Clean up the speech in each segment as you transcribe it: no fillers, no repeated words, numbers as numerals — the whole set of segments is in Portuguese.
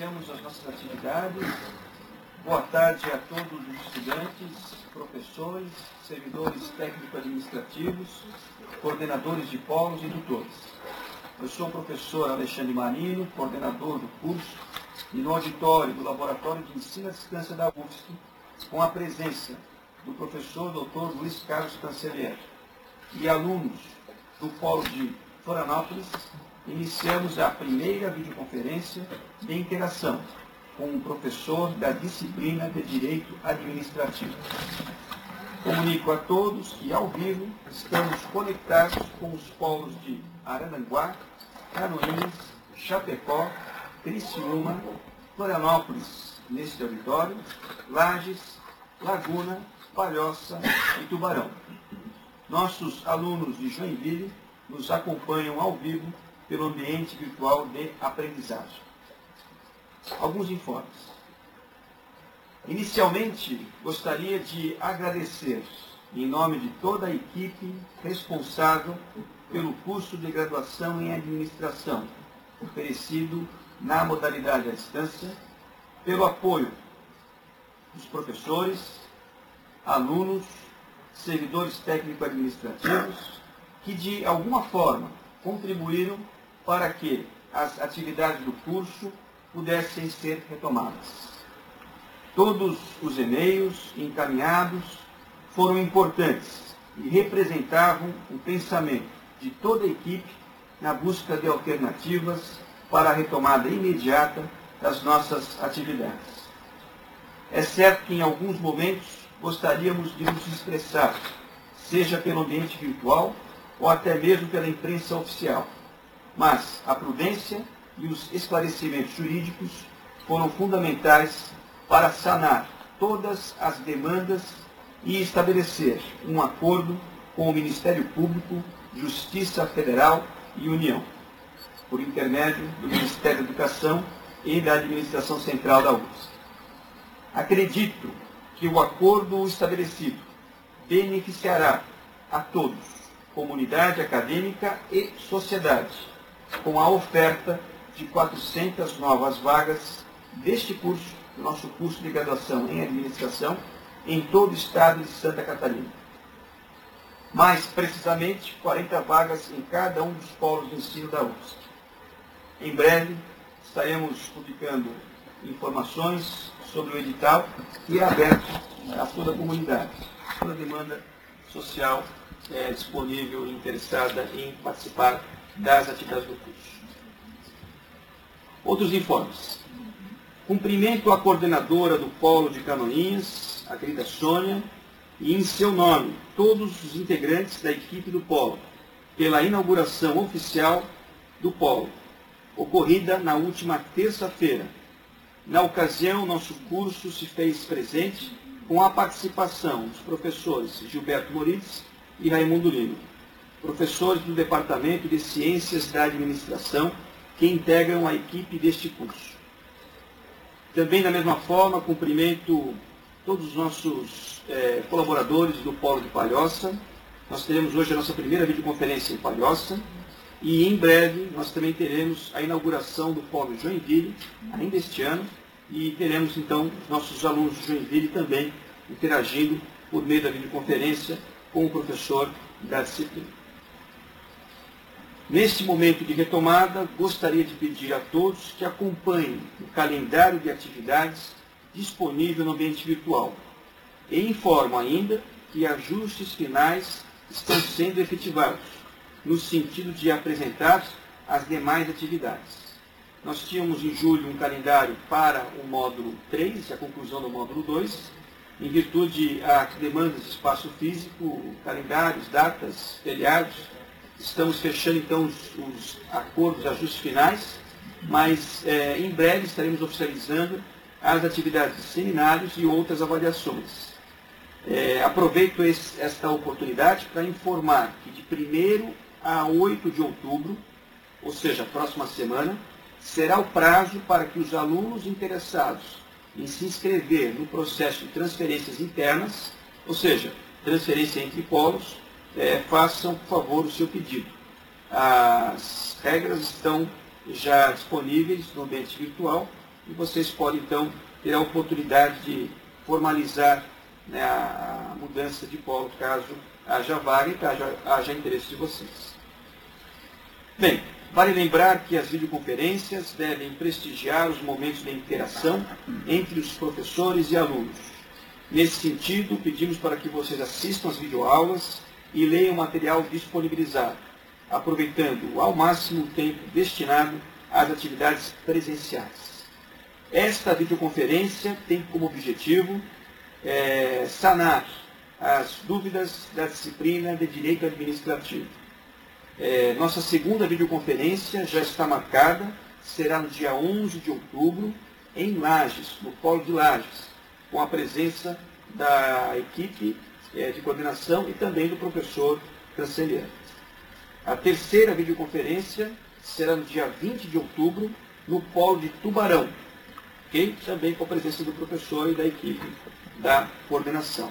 iniciamos as nossas atividades. Boa tarde a todos os estudantes, professores, servidores técnico-administrativos, coordenadores de polos e tutores. Eu sou o professor Alexandre Marino, coordenador do curso, e no auditório do Laboratório de Ensino à Distância da UFSC, com a presença do professor Dr. Luiz Carlos Cancelier e alunos do Polo de Florianópolis, iniciamos a primeira videoconferência de interação com o professor da disciplina de Direito Administrativo. Comunico a todos que, ao vivo, estamos conectados com os polos de Araranguá, Canoinhas, Chapecó, Criciúma, Florianópolis, neste auditório, Lages, Laguna, Palhoça e Tubarão. Nossos alunos de Joinville nos acompanham ao vivo pelo ambiente virtual de aprendizagem. Alguns informes. Inicialmente, gostaria de agradecer, em nome de toda a equipe responsável pelo curso de graduação em administração, oferecido na modalidade à distância, pelo apoio dos professores, alunos, servidores técnico-administrativos, que de alguma forma contribuíram para que as atividades do curso pudessem ser retomadas. Todos os e-mails encaminhados foram importantes e representavam o pensamento de toda a equipe na busca de alternativas para a retomada imediata das nossas atividades. É certo que em alguns momentos gostaríamos de nos expressar, seja pelo ambiente virtual ou até mesmo pela imprensa oficial, mas a prudência e os esclarecimentos jurídicos foram fundamentais para sanar todas as demandas e estabelecer um acordo com o Ministério Público, Justiça Federal e União, por intermédio do Ministério da Educação e da Administração Central da UFSC. Acredito que o acordo estabelecido beneficiará a todos, comunidade acadêmica e sociedade, com a oferta de 400 novas vagas deste curso, nosso curso de graduação em administração, em todo o estado de Santa Catarina. Mais precisamente, 40 vagas em cada um dos polos de ensino da UFSC. Em breve, estaremos publicando informações sobre o edital, que é aberto a toda a comunidade, toda a demanda social disponível e interessada em participar das atividades do curso. Outros informes. Cumprimento a coordenadora do Polo de Canoinhas, a querida Sônia, e em seu nome, todos os integrantes da equipe do Polo, pela inauguração oficial do Polo, ocorrida na última terça-feira. Na ocasião, nosso curso se fez presente com a participação dos professores Gilberto Moritz e Raimundo Lima, professores do Departamento de Ciências da Administração, que integram a equipe deste curso. Também, da mesma forma, cumprimento todos os nossos colaboradores do Polo de Palhoça. Nós teremos hoje a nossa primeira videoconferência em Palhoça e, em breve, nós também teremos a inauguração do Polo Joinville, ainda este ano, e teremos, então, nossos alunos de Joinville também interagindo por meio da videoconferência com o professor da disciplina. Neste momento de retomada, gostaria de pedir a todos que acompanhem o calendário de atividades disponível no ambiente virtual. E informo ainda que ajustes finais estão sendo efetivados, no sentido de apresentar as demais atividades. Nós tínhamos em julho um calendário para o módulo 3, a conclusão do módulo 2, em virtude das demandas de espaço físico, calendários, datas, feriados. Estamos fechando, então, os acordos, ajustes finais, mas em breve estaremos oficializando as atividades de seminários e outras avaliações. Aproveito esta oportunidade para informar que de 1º a 8 de outubro, ou seja, a próxima semana, será o prazo para que os alunos interessados em se inscrever no processo de transferências internas, ou seja, transferência entre polos, façam, por favor, o seu pedido. As regras estão já disponíveis no ambiente virtual e vocês podem, então, ter a oportunidade de formalizar, né, a mudança de polo, caso haja vaga e caso haja interesse de vocês. Bem, vale lembrar que as videoconferências devem prestigiar os momentos de interação entre os professores e alunos. Nesse sentido, pedimos para que vocês assistam às videoaulas e leiam o material disponibilizado, aproveitando ao máximo o tempo destinado às atividades presenciais. Esta videoconferência tem como objetivo sanar as dúvidas da disciplina de Direito Administrativo. Nossa segunda videoconferência já está marcada, será no dia 11 de outubro, em Lages, no Polo de Lages, com a presença da equipe de coordenação e também do professor Canceliano. A terceira videoconferência será no dia 20 de outubro, no Polo de Tubarão, okay? Também com a presença do professor e da equipe da coordenação.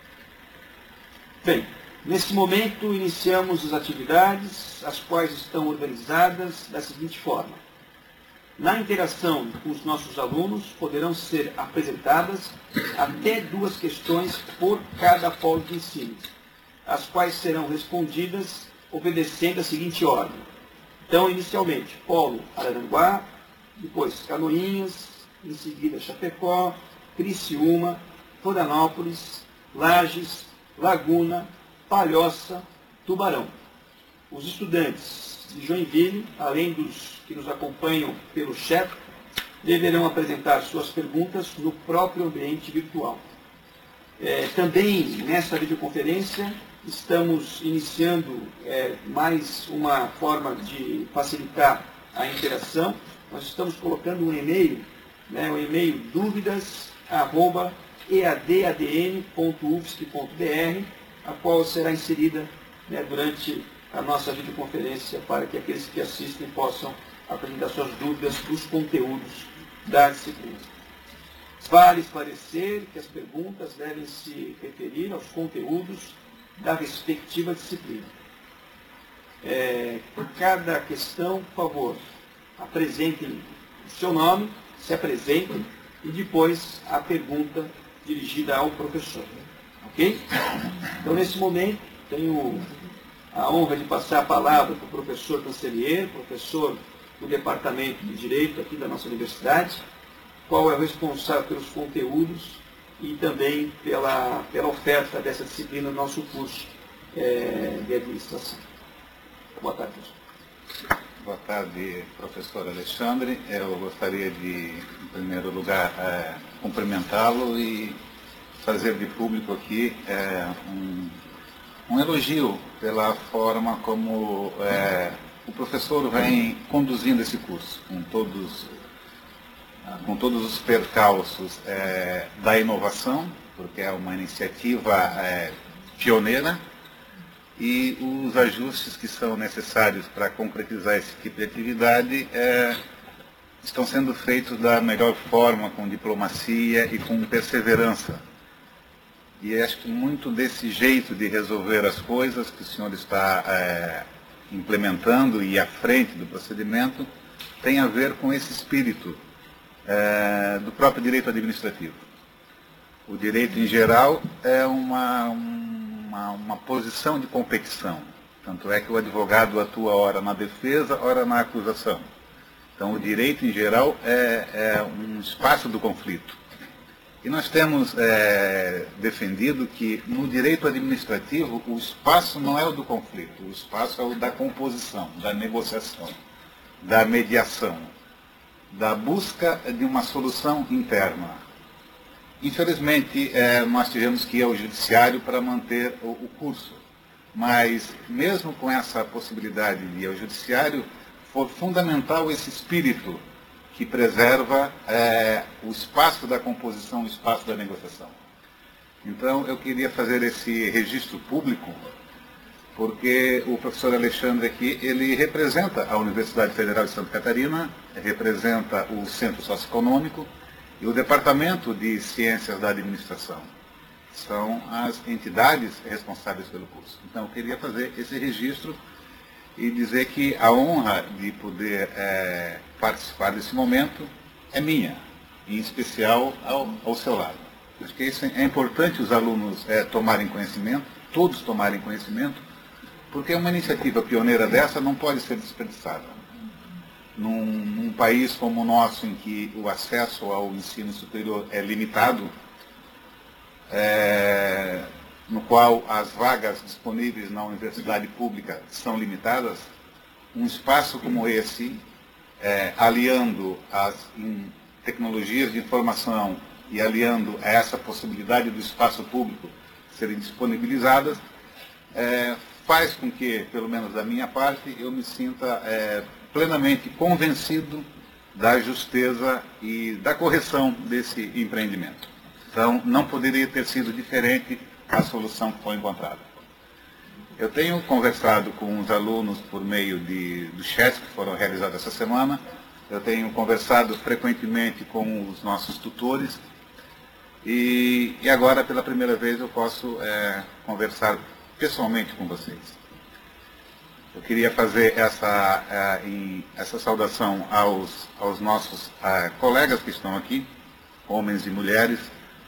Bem, nesse momento iniciamos as atividades, as quais estão organizadas da seguinte forma. Na interação com os nossos alunos, poderão ser apresentadas até 2 questões por cada polo de ensino, as quais serão respondidas obedecendo a seguinte ordem. Então, inicialmente, Polo Araranguá, depois Canoinhas, em seguida Chapecó, Criciúma, Florianópolis, Lages, Laguna, Palhoça, Tubarão. Os estudantes de Joinville, além dos que nos acompanham pelo chat, deverão apresentar suas perguntas no próprio ambiente virtual. Também nesta videoconferência estamos iniciando mais uma forma de facilitar a interação. Nós estamos colocando um e-mail, o e-mail dúvidas@eadadn.ufsc.br, a qual será inserida durante a nossa videoconferência para que aqueles que assistem possam apresentar suas dúvidas dos conteúdos da disciplina. Vale esclarecer que as perguntas devem se referir aos conteúdos da respectiva disciplina. Por cada questão, por favor, apresentem o seu nome, se apresentem e depois a pergunta dirigida ao professor. Ok? Então, nesse momento, tenho a honra de passar a palavra para o professor Cancelier, professor do Departamento de Direito aqui da nossa universidade, qual é o responsável pelos conteúdos e também pela oferta dessa disciplina no nosso curso de administração. Boa tarde, professor. Boa tarde, professor Alexandre. Eu gostaria de, em primeiro lugar, cumprimentá-lo e fazer de público aqui um elogio pela forma como o professor vem conduzindo esse curso, com todos os percalços da inovação, porque é uma iniciativa pioneira, e os ajustes que são necessários para concretizar esse tipo de atividade estão sendo feitos da melhor forma, com diplomacia e com perseverança. E acho que muito desse jeito de resolver as coisas que o senhor está implementando e à frente do procedimento tem a ver com esse espírito do próprio direito administrativo. O direito, em geral, é uma posição de competição. Tanto é que o advogado atua ora na defesa, ora na acusação. Então, o direito, em geral, é um espaço do conflito. E nós temos defendido que, no direito administrativo, o espaço não é o do conflito, o espaço é o da composição, da negociação, da mediação, da busca de uma solução interna. Infelizmente, nós tivemos que ir ao judiciário para manter o curso, mas mesmo com essa possibilidade de ir ao judiciário, foi fundamental esse espírito que preserva o espaço da composição, o espaço da negociação. Então, eu queria fazer esse registro público, porque o professor Alexandre aqui, ele representa a Universidade Federal de Santa Catarina, representa o Centro Socioeconômico e o Departamento de Ciências da Administração. São as entidades responsáveis pelo curso. Então, eu queria fazer esse registro e dizer que a honra de poder participar desse momento é minha, em especial ao seu lado. Acho que isso é importante os alunos tomarem conhecimento, todos tomarem conhecimento, porque uma iniciativa pioneira dessa não pode ser desperdiçada. Num país como o nosso, em que o acesso ao ensino superior é limitado, no qual as vagas disponíveis na universidade pública são limitadas, um espaço como esse, aliando as tecnologias de informação e aliando a essa possibilidade do espaço público serem disponibilizadas, faz com que, pelo menos da minha parte, eu me sinta plenamente convencido da justeza e da correção desse empreendimento. Então, não poderia ter sido diferente a solução que foi encontrada. Eu tenho conversado com os alunos por meio dos chats que foram realizados essa semana, eu tenho conversado frequentemente com os nossos tutores, e agora, pela primeira vez, eu posso conversar pessoalmente com vocês. Eu queria fazer essa saudação aos nossos colegas que estão aqui, homens e mulheres,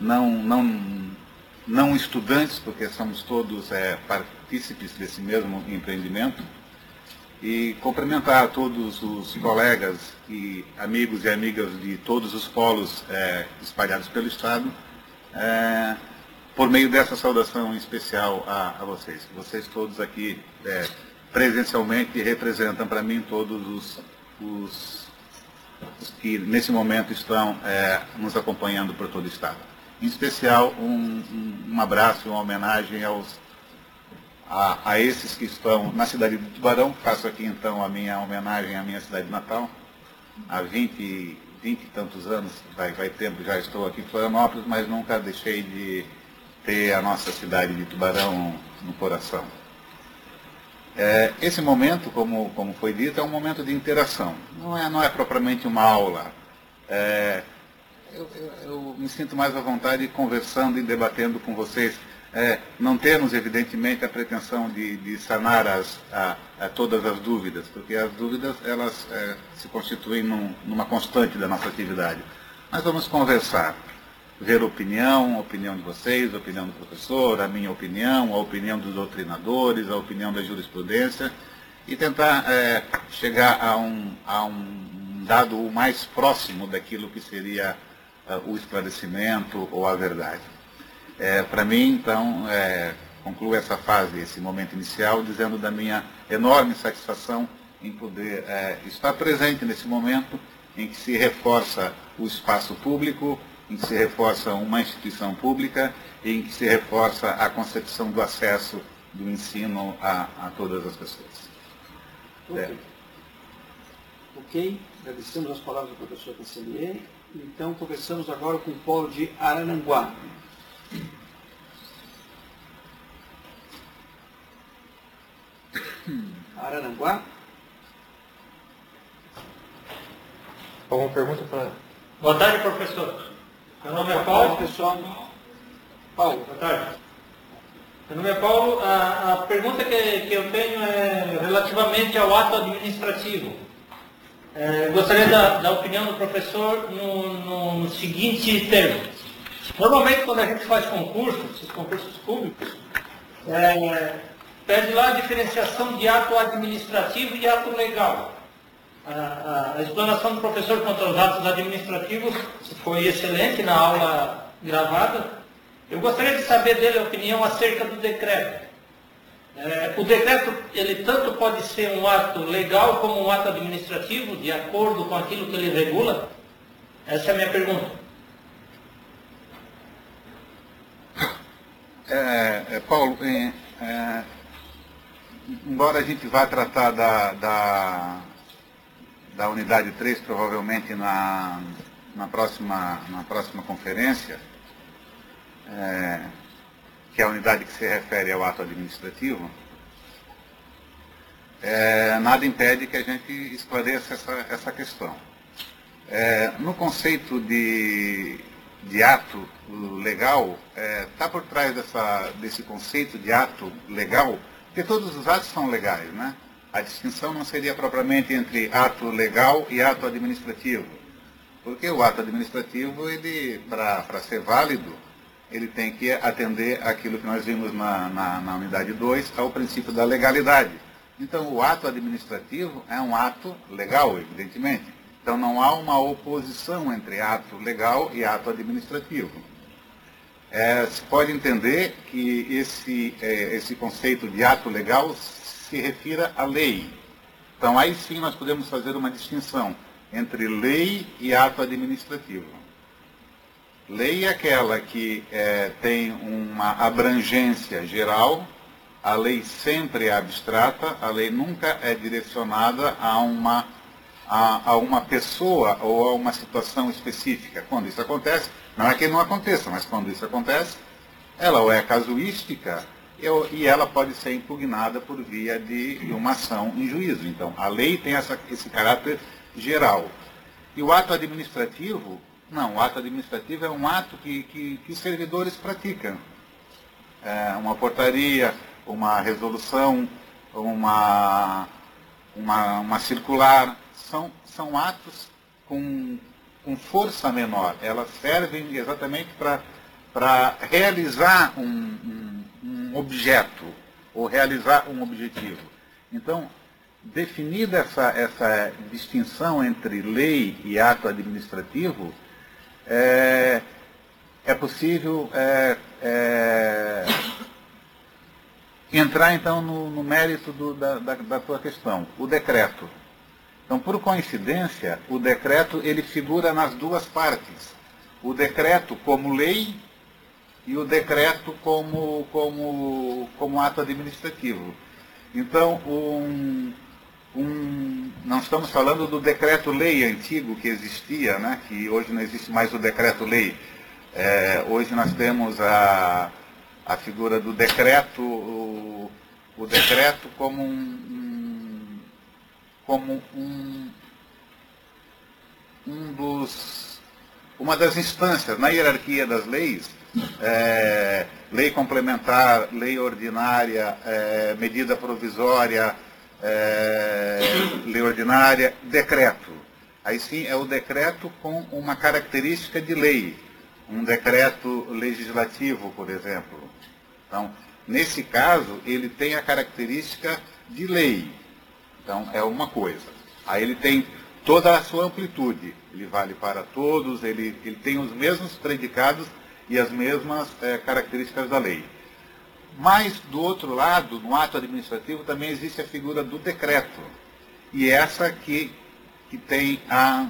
não estudantes, porque somos todos partícipes desse mesmo empreendimento, e cumprimentar todos os colegas e amigos e amigas de todos os polos espalhados pelo Estado, por meio dessa saudação especial a vocês. Vocês todos aqui presencialmente representam para mim todos os que nesse momento estão nos acompanhando por todo o Estado. Em especial, um abraço e uma homenagem a esses que estão na cidade de Tubarão. Faço aqui então a minha homenagem à minha cidade natal. Há 20 e tantos anos, vai tempo, já estou aqui em Florianópolis, mas nunca deixei de ter a nossa cidade de Tubarão no coração. Esse momento, como foi dito, é um momento de interação. Não é propriamente uma aula. Eu me sinto mais à vontade conversando e debatendo com vocês. Não temos, evidentemente, a pretensão de sanar todas as dúvidas, porque as dúvidas elas se constituem numa constante da nossa atividade. Mas vamos conversar, ver a opinião de vocês, a opinião do professor, a minha opinião, a opinião dos doutrinadores, a opinião da jurisprudência, e tentar chegar a um dado o mais próximo daquilo que seria o esclarecimento ou a verdade. Para mim, então, concluo essa fase, esse momento inicial, dizendo da minha enorme satisfação em poder estar presente nesse momento em que se reforça o espaço público, em que se reforça uma instituição pública e em que se reforça a concepção do acesso do ensino a todas as pessoas. Ok, agradecemos as palavras do professor Cancelier. Então, conversamos agora com o polo de Araranguá. Araranguá. Alguma pergunta para... Boa tarde, professor. Meu nome é Paulo. Boa tarde, pessoal. Paulo. Boa tarde. Meu nome é Paulo. A pergunta que eu tenho é relativamente ao ato administrativo. Gostaria da opinião do professor no seguinte termo. Normalmente, quando a gente faz concursos, esses concursos públicos, pede lá a diferenciação de ato administrativo e ato legal. A explanação do professor quanto aos atos administrativos foi excelente na aula gravada. Eu gostaria de saber dele a opinião acerca do decreto. O decreto, ele tanto pode ser um ato legal como um ato administrativo, de acordo com aquilo que ele regula? Essa é a minha pergunta. Paulo, embora a gente vá tratar da unidade 3, provavelmente na próxima conferência, que é a unidade que se refere ao ato administrativo, nada impede que a gente esclareça essa questão. No conceito de ato legal, está por trás desse conceito de ato legal, porque todos os atos são legais, né? A distinção não seria propriamente entre ato legal e ato administrativo. Porque o ato administrativo, ele, para ser válido, ele tem que atender aquilo que nós vimos na unidade 2, ao princípio da legalidade. Então, o ato administrativo é um ato legal, evidentemente. Então, não há uma oposição entre ato legal e ato administrativo. Se pode entender que esse conceito de ato legal se refira à lei. Então, aí sim nós podemos fazer uma distinção entre lei e ato administrativo. Lei é aquela que tem uma abrangência geral, a lei sempre é abstrata, a lei nunca é direcionada a uma pessoa ou a uma situação específica. Quando isso acontece, não é que não aconteça, mas quando isso acontece, ela ou é casuística e ela pode ser impugnada por via de uma ação em juízo. Então, a lei tem esse caráter geral. E o ato administrativo, não, o ato administrativo é um ato que os servidores praticam. Uma portaria, uma resolução, uma circular, são atos com força menor. Elas servem exatamente para realizar um objeto, ou realizar um objetivo. Então, definida essa distinção entre lei e ato administrativo, é possível entrar, então, no mérito da tua questão, o decreto. Então, por coincidência, o decreto ele figura nas duas partes. O decreto como lei e o decreto como ato administrativo. Então, não estamos falando do decreto-lei antigo que existia, né, que hoje não existe mais o decreto-lei. Hoje nós temos a figura do decreto, o decreto como uma das instâncias na hierarquia das leis, lei complementar, lei ordinária, medida provisória, lei ordinária, decreto. Aí sim é o decreto com uma característica de lei, um decreto legislativo, por exemplo. Então, nesse caso, ele tem a característica de lei. Então, é uma coisa. Aí ele tem toda a sua amplitude. Ele vale para todos, ele tem os mesmos predicados e as mesmas características da lei. Mas, do outro lado, no ato administrativo, também existe a figura do decreto. E essa que tem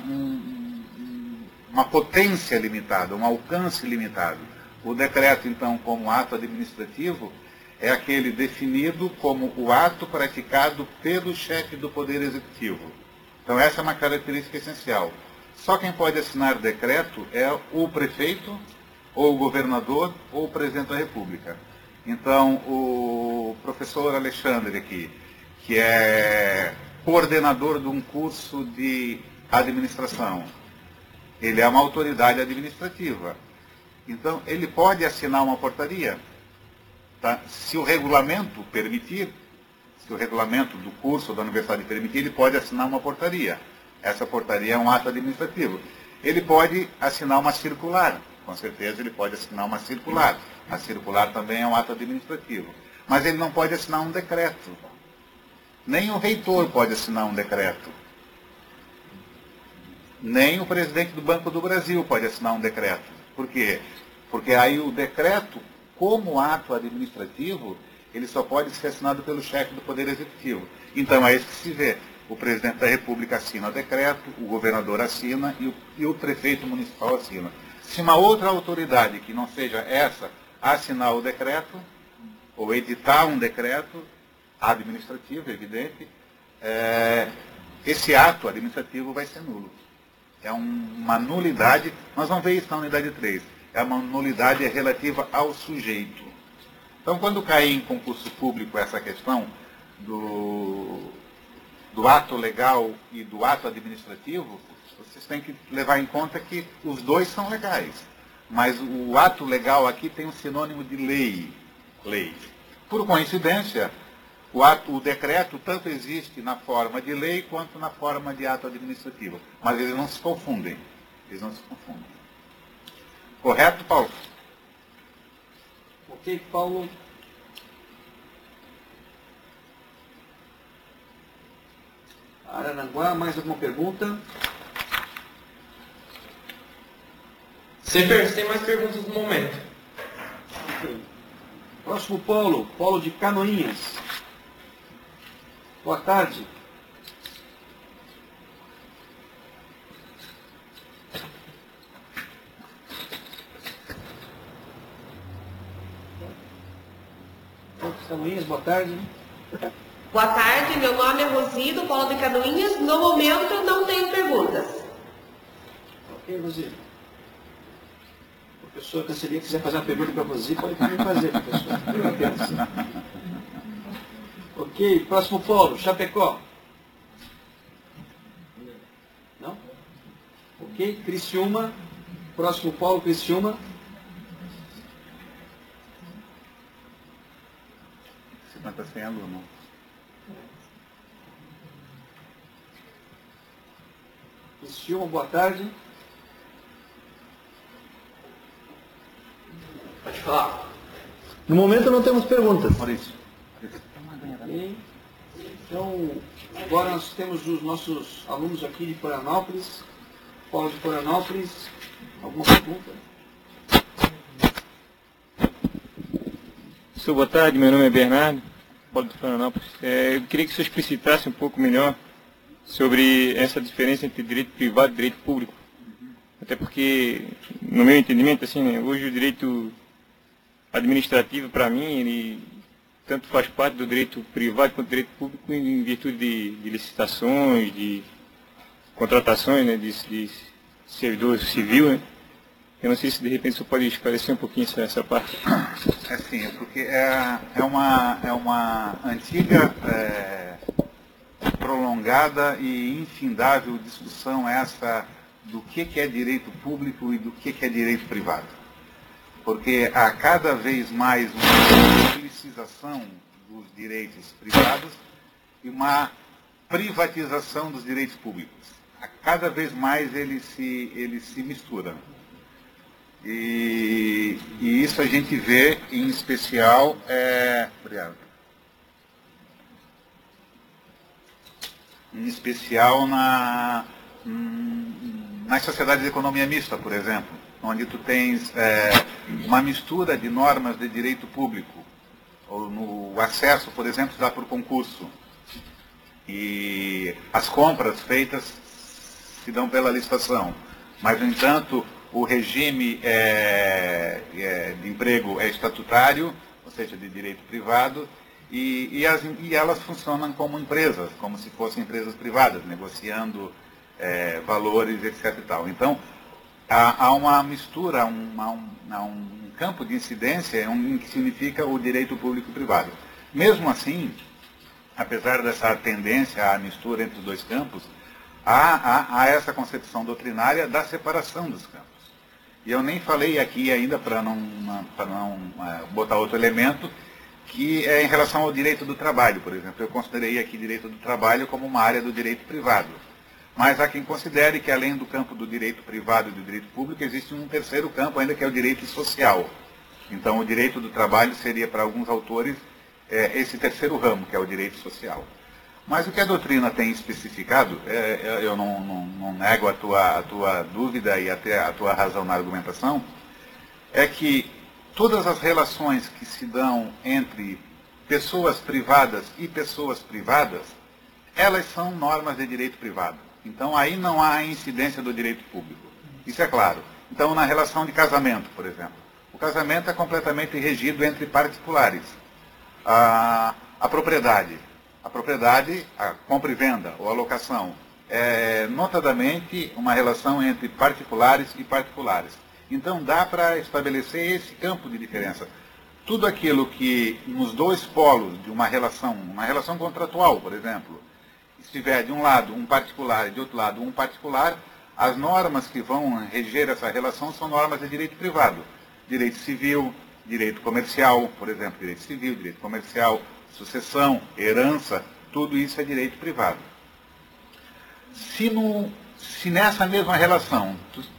uma potência limitada, um alcance limitado. O decreto, então, como ato administrativo, é aquele definido como o ato praticado pelo chefe do Poder Executivo. Então, essa é uma característica essencial. Só quem pode assinar decreto é o prefeito, ou o governador, ou o presidente da República. Então, o professor Alexandre aqui, que é coordenador de um curso de administração, ele é uma autoridade administrativa. Então, ele pode assinar uma portaria. Tá? Se o regulamento permitir, se o regulamento do curso da universidade permitir, ele pode assinar uma portaria. Essa portaria é um ato administrativo. Ele pode assinar uma circular. Com certeza ele pode assinar uma circular. A circular também é um ato administrativo. Mas ele não pode assinar um decreto. Nem o reitor pode assinar um decreto. Nem o presidente do Banco do Brasil pode assinar um decreto. Por quê? Porque aí o decreto, como ato administrativo, ele só pode ser assinado pelo chefe do Poder Executivo. Então é isso que se vê. O presidente da República assina o decreto, o governador assina e o prefeito municipal assina. Se uma outra autoridade, que não seja essa, assinar o decreto, ou editar um decreto administrativo, evidente, esse ato administrativo vai ser nulo. É uma nulidade, nós vamos ver isso na unidade 3, é uma nulidade relativa ao sujeito. Então, quando cair em concurso público essa questão do ato legal e do ato administrativo, vocês têm que levar em conta que os dois são legais. Mas o ato legal aqui tem um sinônimo de lei. Por coincidência, o decreto tanto existe na forma de lei quanto na forma de ato administrativo. Mas eles não se confundem. Eles não se confundem. Correto, Paulo? Ok, Paulo. Araranguá, mais alguma pergunta? Sem mais perguntas no momento. Ok. Próximo polo, polo de Canoinhas. Boa tarde. Canoinhas, boa tarde. Boa tarde, meu nome é Rosi, do Polo de Canoinhas. No momento, eu não tenho perguntas. Ok, Rosi. Professor Canceria, quiser fazer uma pergunta para você, pode também fazer, professor. Ok, próximo polo, Chapecó. Não? Ok, Criciúma. Próximo polo, Criciúma. Você está sem aluno. Criciúma, boa tarde. Pode falar. No momento não temos perguntas. Maurício. Ok. Então, agora nós temos os nossos alunos aqui de Florianópolis. Polo de Florianópolis. Alguma pergunta? Professor, boa tarde. Meu nome é Bernardo, Polo de Florianópolis. Eu queria que o senhor explicitasse um pouco melhor sobre essa diferença entre direito privado e direito público. Até porque, no meu entendimento, assim, né, hoje o direito administrativo, para mim, ele tanto faz parte do direito privado quanto do direito público em virtude de licitações, de contratações, né, de servidor civil, né? Eu não sei se de repente você pode esclarecer um pouquinho essa parte. É sim, porque é uma antiga, prolongada e infindável discussão essa do que é direito público e do que é direito privado. Porque há cada vez mais uma publicização dos direitos privados e uma privatização dos direitos públicos. A cada vez mais eles se misturam. E isso a gente vê em especial, obrigado. Em especial nas sociedades de economia mista, por exemplo, onde tu tens uma mistura de normas de direito público, ou no acesso, por exemplo, se dá por concurso, e as compras feitas se dão pela licitação, mas, no entanto, o regime de emprego é estatutário, ou seja, de direito privado, e elas funcionam como empresas, como se fossem empresas privadas, negociando valores, etc. E tal. Então, há uma mistura, há um campo de incidência que significa o direito público e privado. Mesmo assim, apesar dessa tendência à mistura entre os dois campos, há essa concepção doutrinária da separação dos campos. E eu nem falei aqui ainda, para não botar outro elemento, que é em relação ao direito do trabalho, por exemplo. Eu considerei aqui direito do trabalho como uma área do direito privado. Mas há quem considere que, além do campo do direito privado e do direito público, existe um terceiro campo ainda, que é o direito social. Então, o direito do trabalho seria, para alguns autores, esse terceiro ramo, que é o direito social. Mas o que a doutrina tem especificado, eu não nego a tua dúvida e até a tua razão na argumentação, é que todas as relações que se dão entre pessoas privadas e pessoas privadas, elas são normas de direito privado. Então, aí não há incidência do direito público. Isso é claro. Então, na relação de casamento, por exemplo, o casamento é completamente regido entre particulares. A propriedade, a compra e venda ou alocação, é notadamente uma relação entre particulares e particulares. Então, dá para estabelecer esse campo de diferença. Tudo aquilo que nos dois polos de uma relação contratual, por exemplo, estiver de um lado um particular e de outro lado um particular, as normas que vão reger essa relação são normas de direito privado. Direito civil, direito comercial, por exemplo, direito civil, direito comercial, sucessão, herança, tudo isso é direito privado. Se nessa mesma relação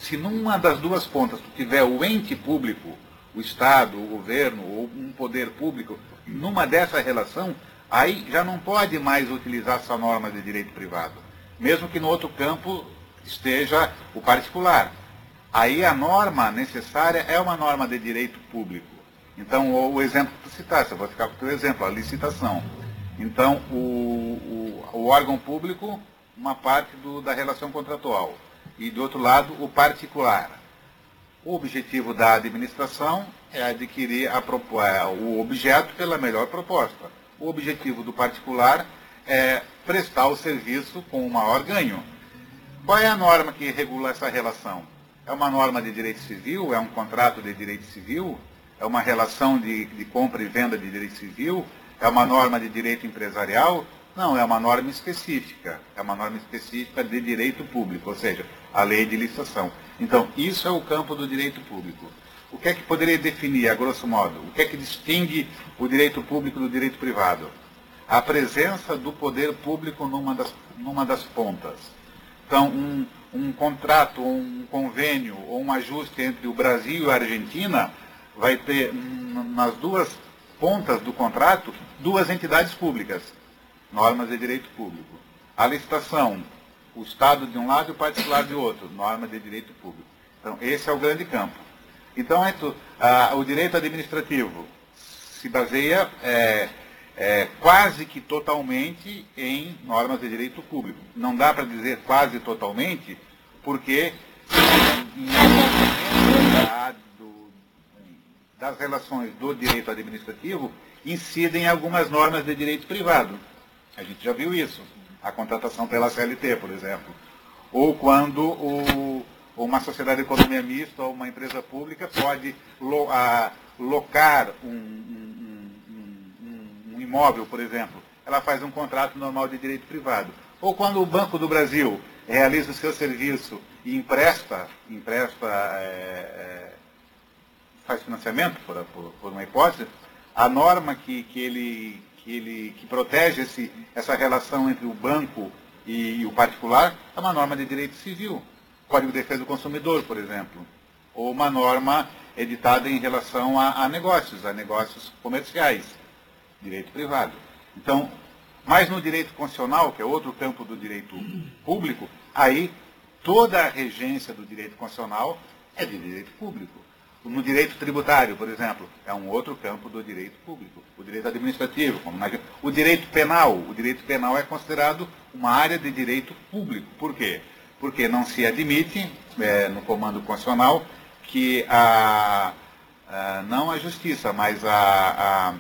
Se numa das duas pontas tu tiver o ente público, o Estado, o governo ou um poder público, numa dessa relação, aí já não pode mais utilizar essa norma de direito privado, mesmo que no outro campo esteja o particular. Aí a norma necessária é uma norma de direito público. Então, o exemplo que tu citaste, eu vou ficar com o teu exemplo, a licitação. Então, o órgão público, uma parte da relação contratual, e do outro lado, o particular. O objetivo da administração é adquirir o objeto pela melhor proposta. O objetivo do particular é prestar o serviço com o maior ganho. Qual é a norma que regula essa relação? É uma norma de direito civil? É um contrato de direito civil? É uma relação de compra e venda de direito civil? É uma norma de direito empresarial? Não, é uma norma específica. É uma norma específica de direito público, ou seja, a lei de licitação. Então, isso é o campo do direito público. O que é que poderia definir, a grosso modo? O que é que distingue o direito público do direito privado? A presença do poder público numa das pontas. Então, um contrato, um convênio ou um ajuste entre o Brasil e a Argentina vai ter, nas duas pontas do contrato, duas entidades públicas, normas de direito público. A licitação, o Estado de um lado e o particular de outro, norma de direito público. Então, esse é o grande campo. Então, o direito administrativo se baseia quase que totalmente em normas de direito público. Não dá para dizer quase totalmente, porque das relações do direito administrativo incidem algumas normas de direito privado. A gente já viu isso. A contratação pela CLT, por exemplo. Ou quando uma sociedade de economia mista ou uma empresa pública pode locar um imóvel, por exemplo. Ela faz um contrato normal de direito privado. Ou quando o Banco do Brasil realiza o seu serviço e faz financiamento, por uma hipótese, a norma que protege essa relação entre o banco e o particular é uma norma de direito civil. Código de Defesa do Consumidor, por exemplo. Ou uma norma editada em relação a negócios comerciais, direito privado. Então, mas no direito constitucional, que é outro campo do direito público, aí toda a regência do direito constitucional é de direito público. No direito tributário, por exemplo, é um outro campo do direito público. O direito administrativo, o direito penal é considerado uma área de direito público. Por quê? Porque não se admite, no comando constitucional, que não a justiça, mas a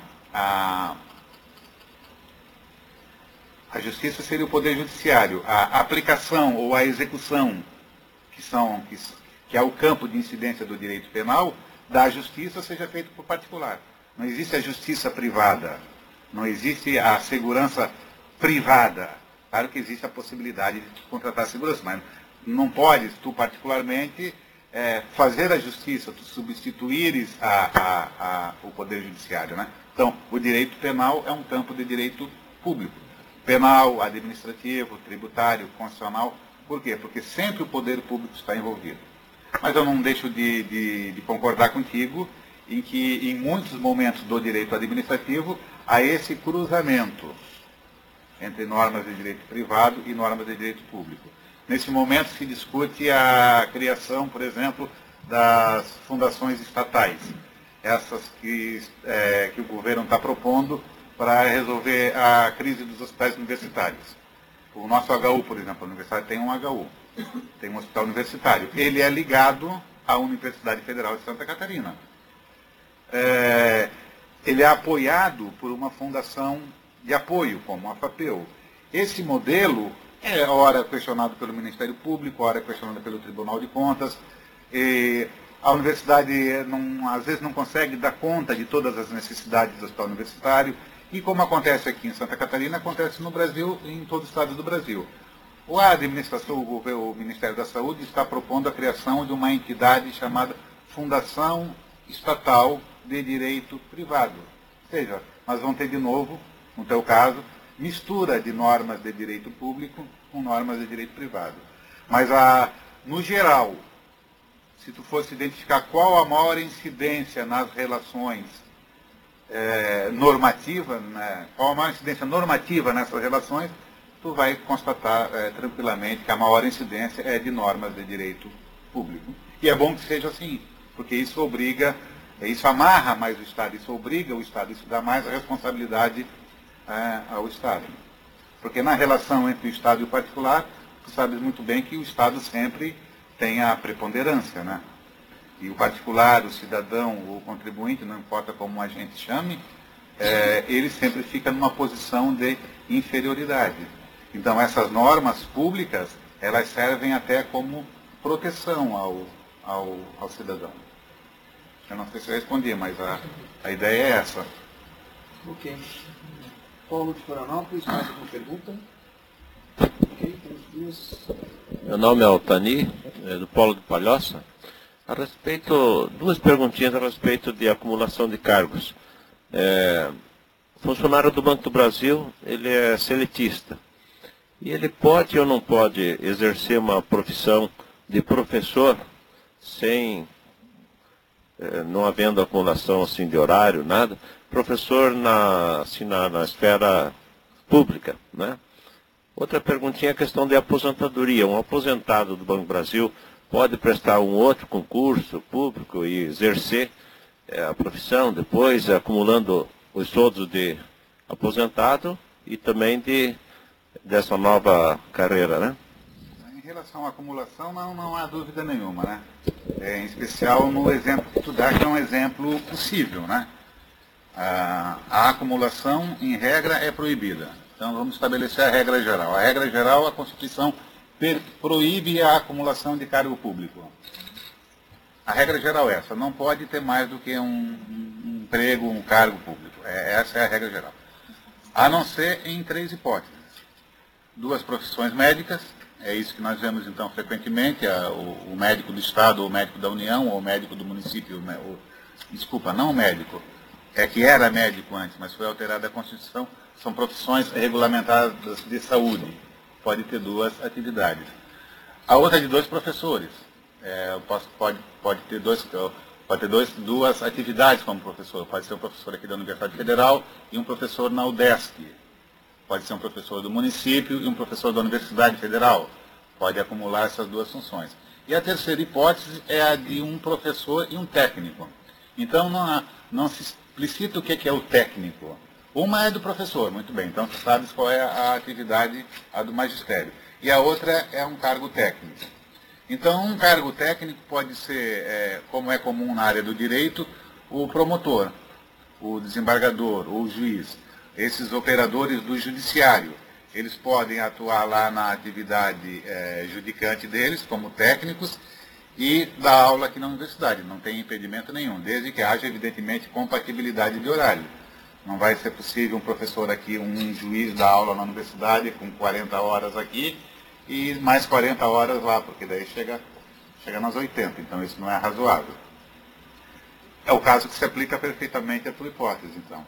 justiça seria o poder judiciário. A aplicação ou a execução, que é o campo de incidência do direito penal, da justiça seja feito por particular. Não existe a justiça privada, não existe a segurança privada. Claro que existe a possibilidade de contratar segurança, mas não podes, tu particularmente, fazer a justiça, tu substituires o poder judiciário. Né? Então, o direito penal é um campo de direito público. Penal, administrativo, tributário, constitucional. Por quê? Porque sempre o poder público está envolvido. Mas eu não deixo de concordar contigo em que, em muitos momentos do direito administrativo, há esse cruzamento entre normas de direito privado e normas de direito público. Nesse momento se discute a criação, por exemplo, das fundações estatais, essas que o governo está propondo para resolver a crise dos hospitais universitários. O nosso HU, por exemplo, a universidade tem um HU, tem um hospital universitário. Ele é ligado à Universidade Federal de Santa Catarina. Ele é apoiado por uma fundação de apoio, como a FAPEU. Esse modelo é ora questionado pelo Ministério Público, ora questionado pelo Tribunal de Contas. A universidade, às vezes, não consegue dar conta de todas as necessidades do hospital universitário. E como acontece aqui em Santa Catarina, acontece no Brasil e em todo o estado do Brasil. A administração, o Ministério da Saúde está propondo a criação de uma entidade chamada Fundação Estatal de Direito Privado. Ou seja, nós vamos ter de novo, no teu caso, mistura de normas de direito público com normas de direito privado. Mas, no geral, se tu fosse identificar qual a maior incidência nas relações normativas, né, qual a maior incidência normativa nessas relações, tu vai constatar tranquilamente que a maior incidência é de normas de direito público. E é bom que seja assim, porque isso obriga, isso amarra mais o Estado, isso obriga o Estado, isso dá mais a responsabilidade ao Estado. Porque na relação entre o Estado e o particular, tu sabes muito bem que o Estado sempre tem a preponderância, né? E o particular, o cidadão, o contribuinte, não importa como a gente chame, ele sempre fica numa posição de inferioridade. Então, essas normas públicas, elas servem até como proteção ao cidadão. Eu não sei se eu respondi, mas a ideia é essa. Ok. Paulo de Florianópolis, mais alguma pergunta? Ok, temos duas. Meu nome é Altani, do Polo de Palhoça. Duas perguntinhas a respeito de acumulação de cargos. Funcionário do Banco do Brasil, ele é seletista. E ele pode ou não pode exercer uma profissão de professor sem, não havendo acumulação assim, de horário, nada, professor na esfera pública, né? Outra perguntinha é a questão de aposentadoria. Um aposentado do Banco do Brasil pode prestar um outro concurso público e exercer a profissão, depois acumulando os soldos de aposentado e também dessa nova carreira, né? Em relação à acumulação, não há dúvida nenhuma, né? Em especial no exemplo que tu dá, que é um exemplo possível, né? A acumulação, em regra, é proibida. Então, vamos estabelecer a regra geral. A regra geral, a Constituição proíbe a acumulação de cargo público. A regra geral é essa, não pode ter mais do que um emprego, um cargo público. Essa é a regra geral. A não ser em 3 hipóteses. 2 profissões médicas, é isso que nós vemos então frequentemente, o médico do Estado, ou o médico da União, ou o médico do município, desculpa, não o médico, que era médico antes, mas foi alterada a Constituição, são profissões regulamentadas de saúde. Pode ter 2 atividades. A outra é de 2 professores. Pode ter 2 atividades como professor. Pode ser um professor aqui da Universidade Federal e um professor na UDESC. Pode ser um professor do município e um professor da Universidade Federal. Pode acumular essas 2 funções. E a terceira hipótese é a de um professor e um técnico. Então, não se explicita o que é o técnico. Uma é do professor, muito bem, então tu sabes qual é a atividade, a do magistério. E a outra é um cargo técnico. Então, um cargo técnico pode ser, como é comum na área do direito, o promotor, o desembargador, ou o juiz. Esses operadores do judiciário, eles podem atuar lá na atividade judicante deles, como técnicos, e dar aula aqui na universidade. Não tem impedimento nenhum, desde que haja, evidentemente, compatibilidade de horário. Não vai ser possível um professor aqui, um juiz dar aula na universidade com 40 horas aqui e mais 40 horas lá, porque daí chega nas 80, então isso não é razoável. É o caso que se aplica perfeitamente à tua hipótese, então.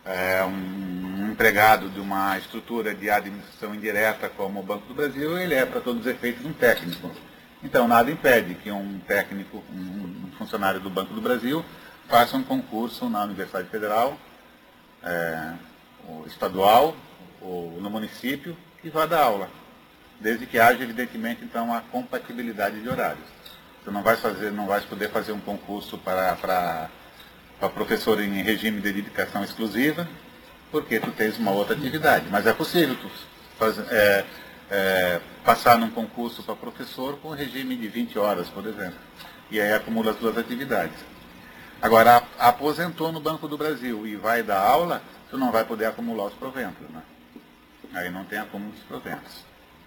Um empregado de uma estrutura de administração indireta como o Banco do Brasil, ele é, para todos os efeitos, um técnico. Então, nada impede que um técnico, um funcionário do Banco do Brasil, faça um concurso na Universidade Federal, ou estadual, ou no município, e vá dar aula. Desde que haja, evidentemente, então, a compatibilidade de horários. Você não vai poder fazer um concurso para professor em regime de dedicação exclusiva, porque tu tens uma outra atividade. Mas é possível tu passar num concurso para professor com regime de 20 horas, por exemplo. E aí acumula as 2 atividades. Agora, aposentou no Banco do Brasil e vai dar aula, tu não vai poder acumular os proventos, né? Aí não tem acúmulo dos proventos.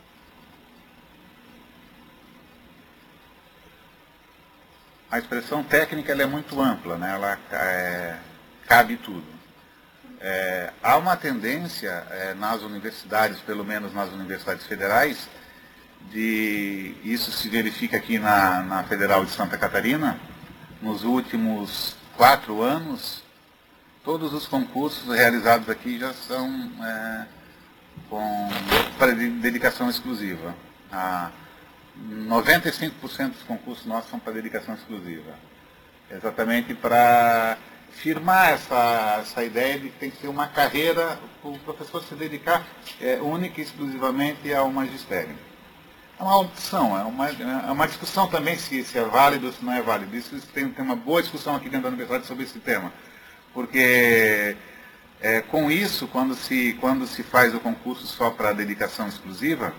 A expressão técnica ela é muito ampla, né? Ela cabe tudo. Há uma tendência nas universidades, pelo menos nas universidades federais, isso se verifica aqui na Federal de Santa Catarina, nos últimos 4 anos, todos os concursos realizados aqui já são para dedicação exclusiva. 95% dos concursos nossos são para dedicação exclusiva. Exatamente para firmar essa ideia de que tem que ser uma carreira, o professor se dedicar única e exclusivamente ao magistério. É uma opção, é uma discussão também se é válido ou se não é válido. Isso tem uma boa discussão aqui dentro da universidade sobre esse tema. Porque com isso, quando se faz o concurso só para dedicação exclusiva,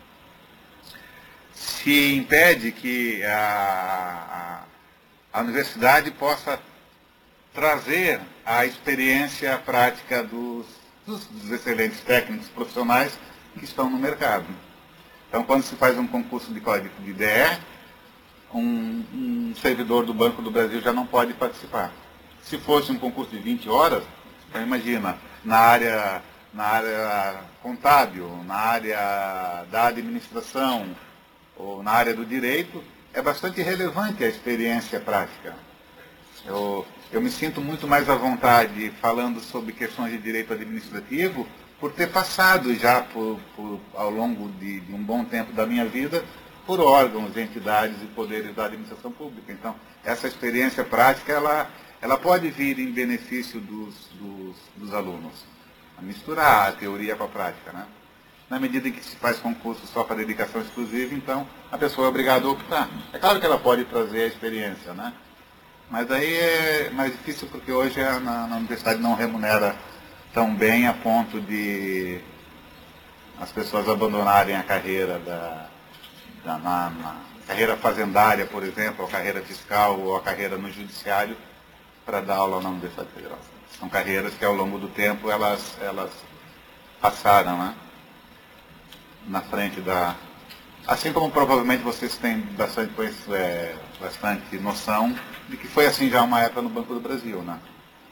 se impede que a universidade possa trazer a experiência prática dos excelentes técnicos profissionais que estão no mercado. Então, quando se faz um concurso de código de DE, um servidor do Banco do Brasil já não pode participar. Se fosse um concurso de 20 horas, então imagina, na área contábil, na área da administração ou na área do direito, é bastante relevante a experiência prática. Eu me sinto muito mais à vontade falando sobre questões de direito administrativo por ter passado já ao longo de um bom tempo da minha vida por órgãos, entidades e poderes da administração pública. Então, essa experiência prática, ela pode vir em benefício dos alunos. A misturar a teoria com a prática, né? Na medida em que se faz concurso só para dedicação exclusiva, então a pessoa é obrigada a optar. É claro que ela pode trazer a experiência, né? Mas aí é mais difícil porque hoje na universidade não remunera tão bem a ponto de as pessoas abandonarem a carreira na carreira fazendária, por exemplo, a carreira fiscal ou a carreira no judiciário para dar aula na Universidade Federal. São carreiras que ao longo do tempo elas passaram, né? Na frente assim como provavelmente vocês têm bastante noção de que foi assim já uma época no Banco do Brasil, né?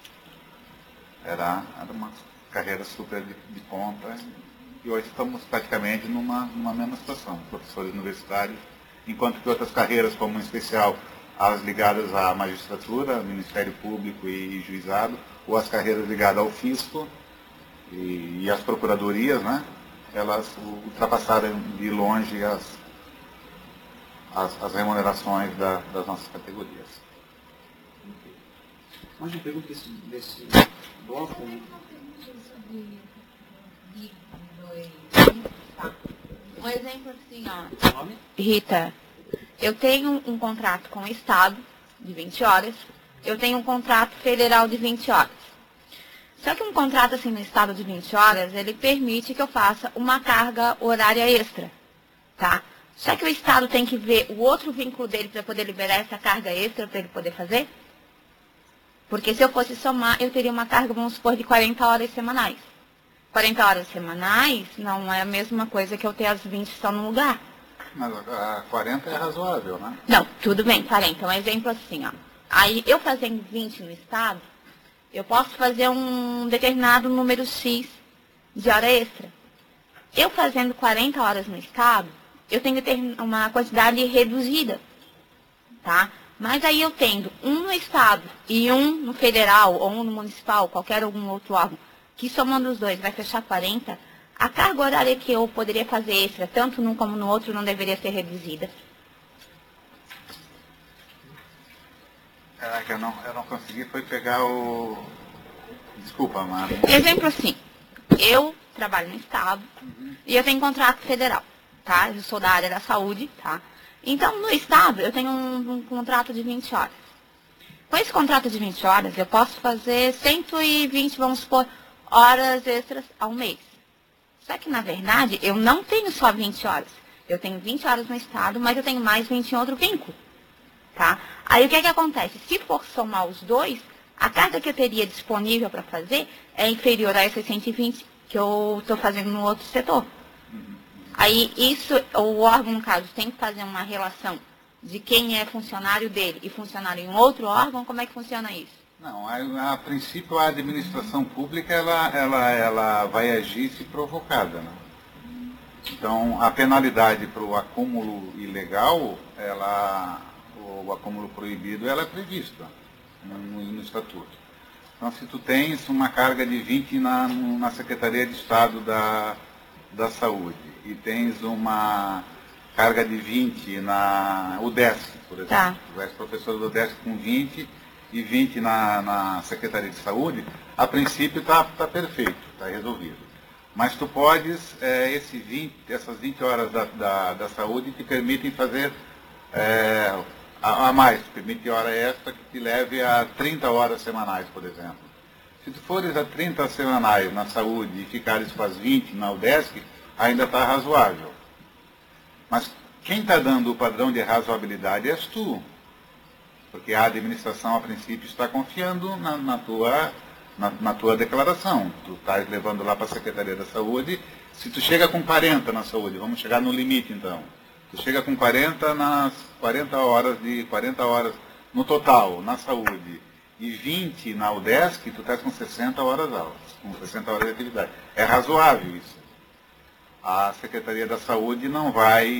Era uma carreira super de ponta e hoje estamos praticamente numa mesma situação, professores universitários, enquanto que outras carreiras, como em especial as ligadas à magistratura, Ministério Público e juizado, ou as carreiras ligadas ao fisco e às procuradorias, né? Elas ultrapassaram de longe as remunerações das nossas categorias. Mais uma pergunta desse bloco. Um exemplo assim, ó. Rita, eu tenho um contrato com o Estado de 20 horas, eu tenho um contrato federal de 20 horas. Só que um contrato assim no Estado de 20 horas, ele permite que eu faça uma carga horária extra, tá? Só que o Estado tem que ver o outro vínculo dele para poder liberar essa carga extra para ele poder fazer? Porque se eu fosse somar, eu teria uma carga, vamos supor, de 40 horas semanais. 40 horas semanais não é a mesma coisa que eu ter as 20 só num lugar. Mas a 40 é razoável, né? Não, tudo bem, 40. Um exemplo assim, ó. Aí, eu fazendo 20 no Estado, eu posso fazer um determinado número X de hora extra. Eu fazendo 40 horas no Estado, eu tenho que ter uma quantidade reduzida, tá? Mas aí eu tendo um no Estado e um no Federal ou um no Municipal, qualquer algum outro órgão, que somando os dois vai fechar 40, a carga horária que eu poderia fazer extra, tanto num como no outro, não deveria ser reduzida. Que eu não consegui foi pegar o... Desculpa, Mara. Exemplo assim, eu trabalho no Estado e eu tenho contrato federal, tá? Eu sou da área da saúde, tá? Então, no Estado, eu tenho um contrato de 20 horas. Com esse contrato de 20 horas, eu posso fazer 120, vamos supor, horas extras ao mês. Só que, na verdade, eu não tenho só 20 horas. Eu tenho 20 horas no Estado, mas eu tenho mais 20 em outro vínculo. Tá? Aí, o que acontece? Se for somar os dois, a carga que eu teria disponível para fazer é inferior a essas 120 que eu estou fazendo no outro setor. Aí, o órgão, no caso, tem que fazer uma relação de quem é funcionário dele e funcionário em outro órgão. Como é que funciona isso? Não, a princípio a administração pública ela vai agir se provocada, né? Então a penalidade para o acúmulo ilegal, o acúmulo proibido, ela é prevista no estatuto. Então se tu tens uma carga de 20 na Secretaria de Estado da Saúde e tens uma carga de 20 na UDESC, por exemplo. Tá. Tu és professor do UDESC com 20 e 20 na Secretaria de Saúde, a princípio está perfeito, está resolvido. Mas tu podes, essas 20 horas da saúde te permitem fazer a mais, permite hora extra que te leve a 30 horas semanais, por exemplo. Se tu fores a 30 semanais na saúde e ficares com as 20 na UDESC, ainda está razoável. Mas quem está dando o padrão de razoabilidade és tu. Porque a administração, a princípio, está confiando na tua declaração. Tu estás levando lá para a Secretaria da Saúde. Se tu chega com 40 na saúde, vamos chegar no limite então. Tu chega com 40 nas 40 horas no total, na saúde, e 20 na UDESC, tu estás com 60 horas aulas, com 60 horas de atividade. É razoável isso. A Secretaria da Saúde não vai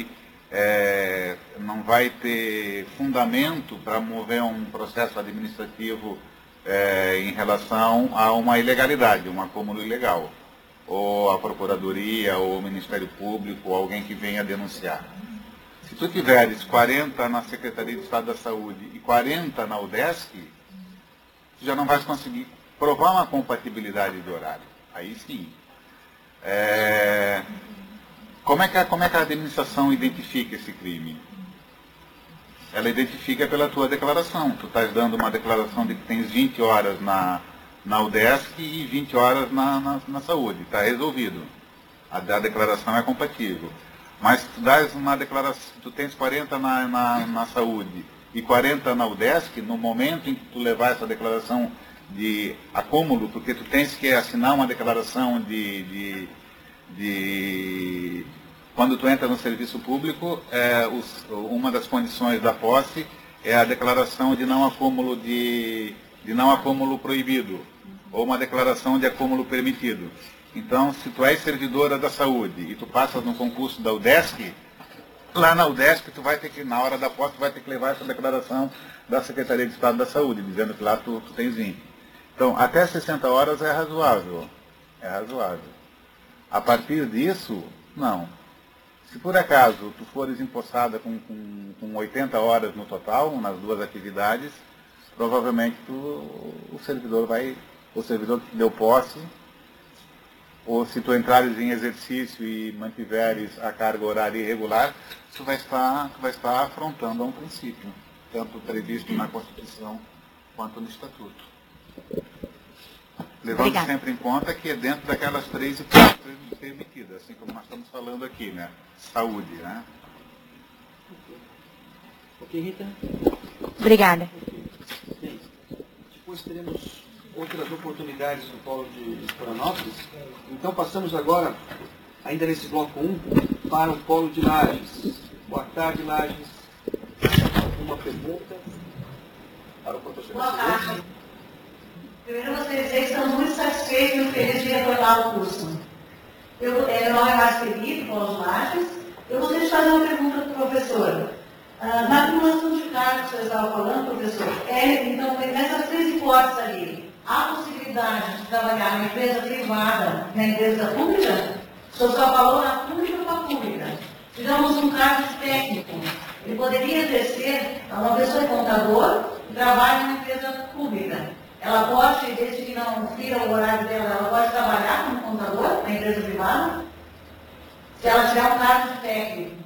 ter fundamento para mover um processo administrativo em relação a uma ilegalidade, um acúmulo ilegal. Ou a Procuradoria, ou o Ministério Público, ou alguém que venha denunciar. Se tu tiveres 40 na Secretaria de Estado da Saúde e 40 na UDESC, tu já não vais conseguir provar uma compatibilidade de horário. Aí sim. Como é que a administração identifica esse crime? Ela identifica pela tua declaração. Tu estás dando uma declaração de que tens 20 horas na UDESC e 20 horas na saúde. Está resolvido. A declaração é compatível. Mas tu dás uma declaração, tu tens 40 na saúde e 40 na UDESC, no momento em que tu levar essa declaração de acúmulo, porque tu tens que assinar uma declaração quando tu entra no serviço público, uma das condições da posse é a declaração de não acúmulo não acúmulo proibido, ou uma declaração de acúmulo permitido. Então, se tu és servidora da saúde e tu passas no concurso da UDESC, lá na UDESC tu vai ter que, na hora da posse, tu vai ter que levar essa declaração da Secretaria de Estado da Saúde, dizendo que lá tu tens 20. Então, até 60 horas é razoável. É razoável. A partir disso, não. Se por acaso tu fores empossada com 80 horas no total, nas duas atividades, provavelmente o servidor que te deu posse, ou se tu entrares em exercício e mantiveres a carga horária irregular, tu vai estar afrontando a um princípio, tanto previsto na Constituição quanto no Estatuto. Levando Obrigada. Sempre em conta que é dentro daquelas 3 hipóteses permitidas, assim como nós estamos falando aqui, né? Saúde, né? Ok, Rita? Obrigada. Bem, depois teremos outras oportunidades no polo de Florianópolis. Então passamos agora, ainda nesse bloco 1, para o polo de Lages. Boa tarde, Lages. Alguma pergunta para o professor? Boa tarde. Primeiro, eu gostaria de dizer que estamos muito satisfeitos e felizes de retornar ao curso. Meu nome é Márcio Felipe, polo de Lages. Eu gostaria de fazer uma pergunta para o professor. Na acumulação de cargos que o senhor estava falando, professor, então, nessas 3 hipóteses ali, há possibilidade de trabalhar na empresa privada, na empresa pública? O senhor só falou na pública ou na pública? Digamos um cargo de técnico. Ele poderia exercer, uma pessoa é contador, trabalha na empresa pública. Ela pode, desde que não fira o horário dela, ela pode trabalhar como contador na empresa privada? Se ela tiver um cargo de técnico.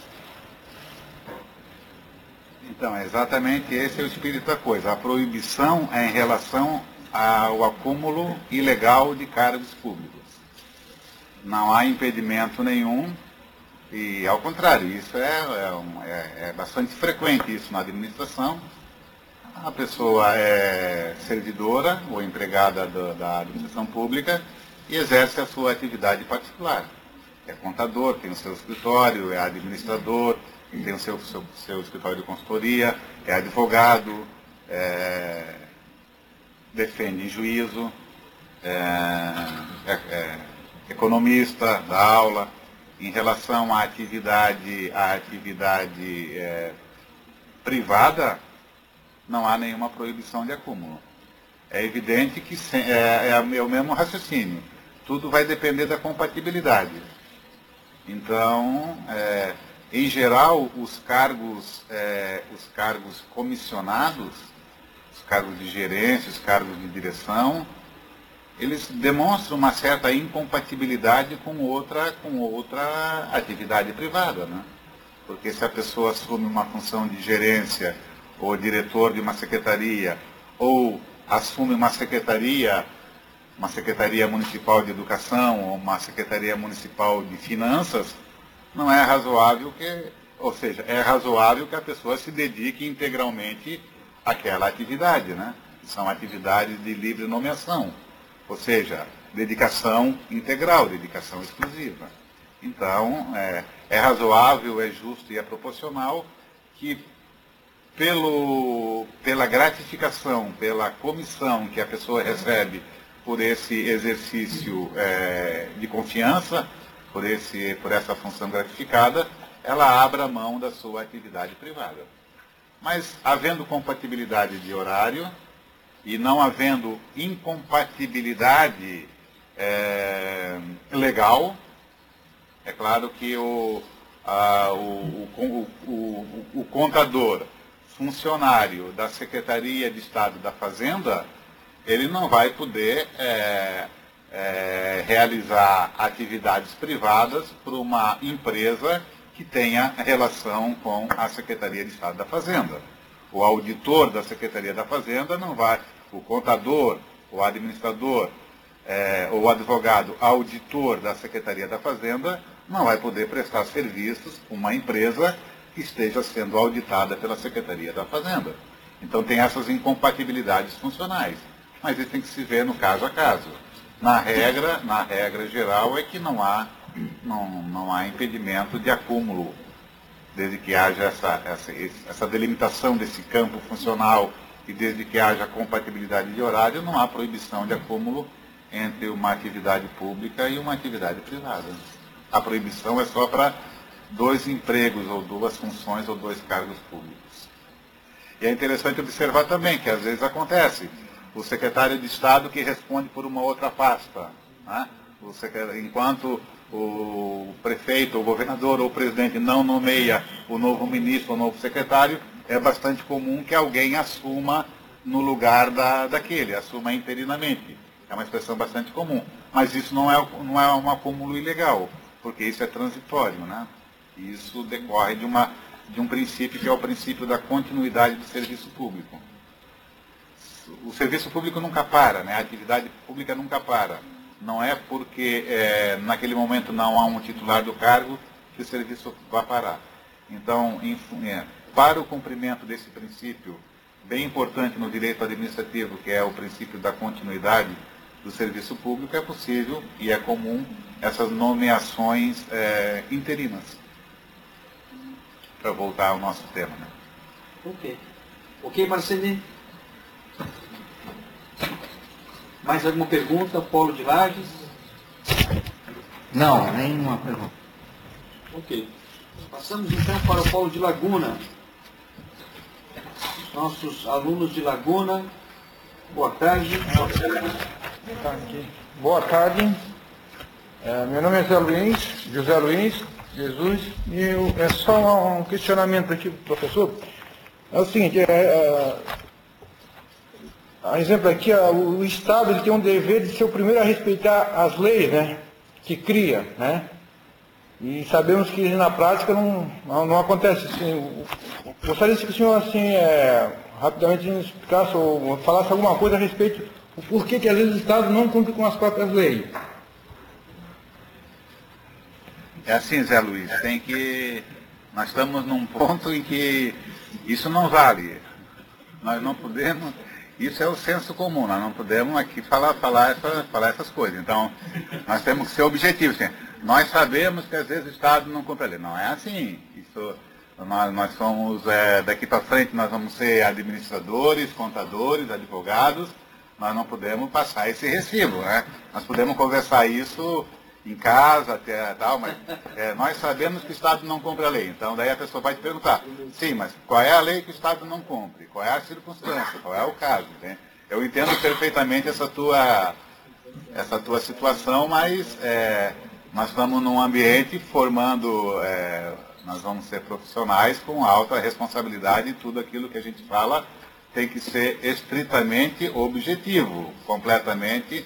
Então, exatamente esse é o espírito da coisa. A proibição é em relação ao acúmulo ilegal de cargos públicos. Não há impedimento nenhum e, ao contrário, isso é bastante frequente isso na administração. A pessoa é servidora ou empregada da administração pública e exerce a sua atividade particular. É contador, tem o seu escritório, é administrador, tem o seu escritório de consultoria, é advogado, defende em juízo, economista, dá aula. Em relação à atividade privada, não há nenhuma proibição de acúmulo. É evidente que é o mesmo raciocínio. Tudo vai depender da compatibilidade. Então, Em geral, os cargos comissionados, os cargos de gerência, os cargos de direção, eles demonstram uma certa incompatibilidade com outra atividade privada, né? Porque se a pessoa assume uma função de gerência, ou diretor de uma secretaria, ou assume uma secretaria municipal de educação, ou uma secretaria municipal de finanças, não é razoável é razoável que a pessoa se dedique integralmente àquela atividade, né? São atividades de livre nomeação, ou seja, dedicação integral, dedicação exclusiva. Então, é razoável, é justo e é proporcional que pela gratificação, pela comissão que a pessoa recebe por esse exercício de confiança, por essa função gratificada, ela abra mão da sua atividade privada. Mas, havendo compatibilidade de horário e não havendo incompatibilidade legal, é claro que o contador, funcionário da Secretaria de Estado da Fazenda, ele não vai poder realizar atividades privadas por uma empresa que tenha relação com a Secretaria de Estado da Fazenda. O auditor da Secretaria da Fazenda não vai, o contador, o administrador, ou o advogado auditor da Secretaria da Fazenda não vai poder prestar serviços com uma empresa que esteja sendo auditada pela Secretaria da Fazenda. Então tem essas incompatibilidades funcionais, mas isso tem que se ver no caso a caso. Na regra geral é que não há impedimento de acúmulo, desde que haja essa delimitação desse campo funcional e desde que haja compatibilidade de horário, não há proibição de acúmulo entre uma atividade pública e uma atividade privada. A proibição é só para 2 empregos, ou 2 funções, ou 2 cargos públicos. E é interessante observar também que às vezes acontece o secretário de Estado que responde por uma outra pasta, né? Enquanto o prefeito, o governador ou o presidente não nomeia o novo ministro ou o novo secretário, é bastante comum que alguém assuma no lugar daquele, assuma interinamente. É uma expressão bastante comum. Mas isso não é um acúmulo ilegal, porque isso é transitório, né? E isso decorre de um princípio que é o princípio da continuidade do serviço público. O serviço público nunca para, né? A atividade pública nunca para. Não é porque naquele momento não há um titular do cargo que o serviço vai parar. Então, para o cumprimento desse princípio, bem importante no direito administrativo, que é o princípio da continuidade do serviço público, é possível e é comum essas nomeações interinas. Para voltar ao nosso tema, né? Ok, Marcene? Mais alguma pergunta, Paulo de Lages? Não, nenhuma pergunta. Ok. Passamos então para o Paulo de Laguna. Nossos alunos de Laguna, boa tarde. Boa tarde. Meu nome é José Luiz Jesus, e é só um questionamento aqui, professor. É o seguinte, a exemplo aqui, o Estado ele tem um dever de ser o primeiro a respeitar as leis, né, que cria, né? E sabemos que na prática não acontece assim. Gostaria que o senhor assim, rapidamente nos explicasse ou falasse alguma coisa a respeito do porquê que às vezes o Estado não cumpre com as próprias leis. É assim, Zé Luiz, nós estamos num ponto em que isso não vale. Nós não podemos, isso é o senso comum, nós não podemos aqui falar essas coisas. Então, nós temos que ser objetivos. Assim. Nós sabemos que às vezes o Estado não cumpre a lei. Não é assim. Nós somos, daqui para frente, nós vamos ser administradores, contadores, advogados. Nós não podemos passar esse recibo, né? Nós podemos conversar isso em casa, até tal, mas nós sabemos que o Estado não cumpre a lei. Então, daí a pessoa vai te perguntar, sim, mas qual é a lei que o Estado não cumpre? Qual é a circunstância? Qual é o caso? Né? Eu entendo perfeitamente essa tua situação, mas nós estamos num ambiente formando Nós vamos ser profissionais com alta responsabilidade e tudo aquilo que a gente fala tem que ser estritamente objetivo, completamente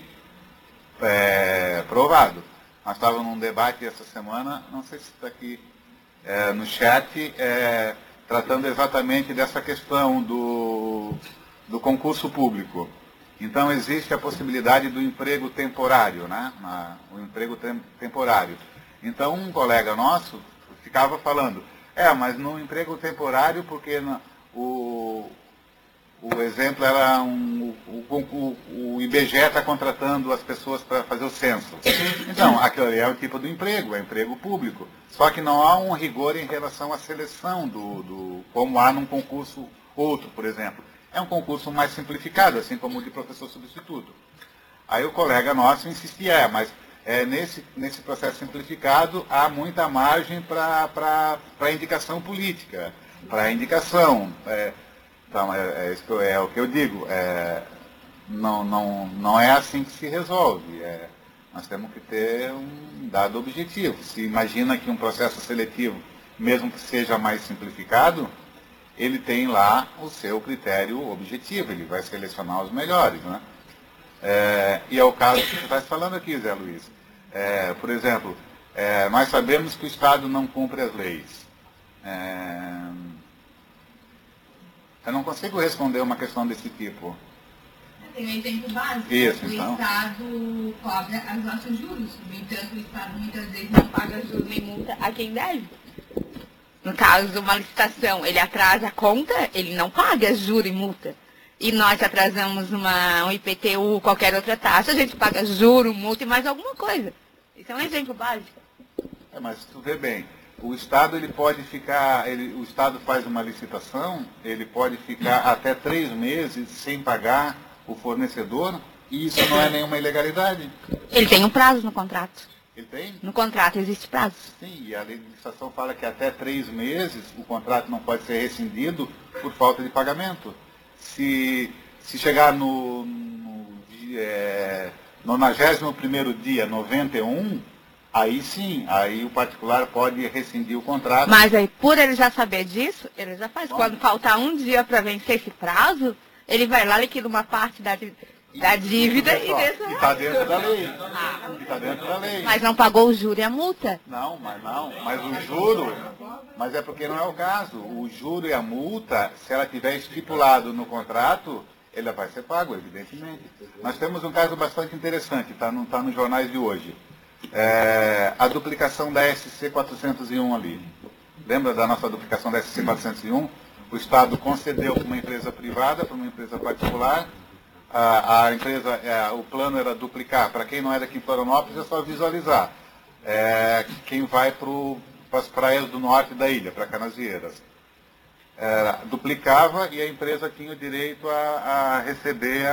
provado. Nós estávamos num debate essa semana, não sei se está aqui no chat, tratando exatamente dessa questão do concurso público. Então, existe a possibilidade do emprego temporário, né? O emprego temporário. Então, um colega nosso ficava falando, mas no emprego temporário, porque o exemplo era o IBGE está contratando as pessoas para fazer o censo. Então, aquilo ali é o tipo do emprego, é emprego público. Só que não há um rigor em relação à seleção como há num concurso outro, por exemplo. É um concurso mais simplificado, assim como o de professor substituto. Aí o colega nosso insistia, mas nesse processo simplificado há muita margem para indicação política, para indicação. Então, é o que eu digo. Não é assim que se resolve. Nós temos que ter um dado objetivo. Se imagina que um processo seletivo, mesmo que seja mais simplificado, ele tem lá o seu critério objetivo, ele vai selecionar os melhores, né? E é o caso que você está falando aqui, Zé Luiz. Por exemplo, nós sabemos que o Estado não cumpre as leis. Eu não consigo responder uma questão desse tipo. Tem um exemplo básico. Isso, o então. Estado cobra as nossas juros. No entanto, o Estado muitas vezes não paga juros nem multa a quem deve. No caso de uma licitação, ele atrasa a conta, ele não paga juro e multa. E nós atrasamos um IPTU, qualquer outra taxa, a gente paga juro, multa e mais alguma coisa. Isso é um exemplo básico. Mas tu vê bem, o Estado ele pode ficar, o Estado faz uma licitação, ele pode ficar até 3 meses sem pagar o fornecedor, e isso não é nenhuma ilegalidade. Ele tem um prazo no contrato. Ele tem? No contrato existe prazo. Sim, e a legislação fala que até 3 meses o contrato não pode ser rescindido por falta de pagamento. Se chegar no 91º dia, 91, aí sim, aí o particular pode rescindir o contrato. Mas aí, por ele já saber disso, ele já faz. Bom, quando faltar um dia para vencer esse prazo, ele vai lá, liquida uma parte da dívida e deixa. E está dentro da lei. Está dentro da lei. Mas não pagou o juro e a multa? Não. Mas o juro, mas é porque não é o caso. O juro e a multa, se ela tiver estipulado no contrato, ele vai ser pago, evidentemente. Nós temos um caso bastante interessante, está nos jornais de hoje. A duplicação da SC 401 ali. Lembra da nossa duplicação da SC 401? O Estado concedeu para uma empresa privada, para uma empresa particular. A empresa, o plano era duplicar. Para quem não é daqui em Florianópolis, é só visualizar. Quem vai para as praias do norte da ilha, para Canasvieiras. Duplicava e a empresa tinha o direito a receber,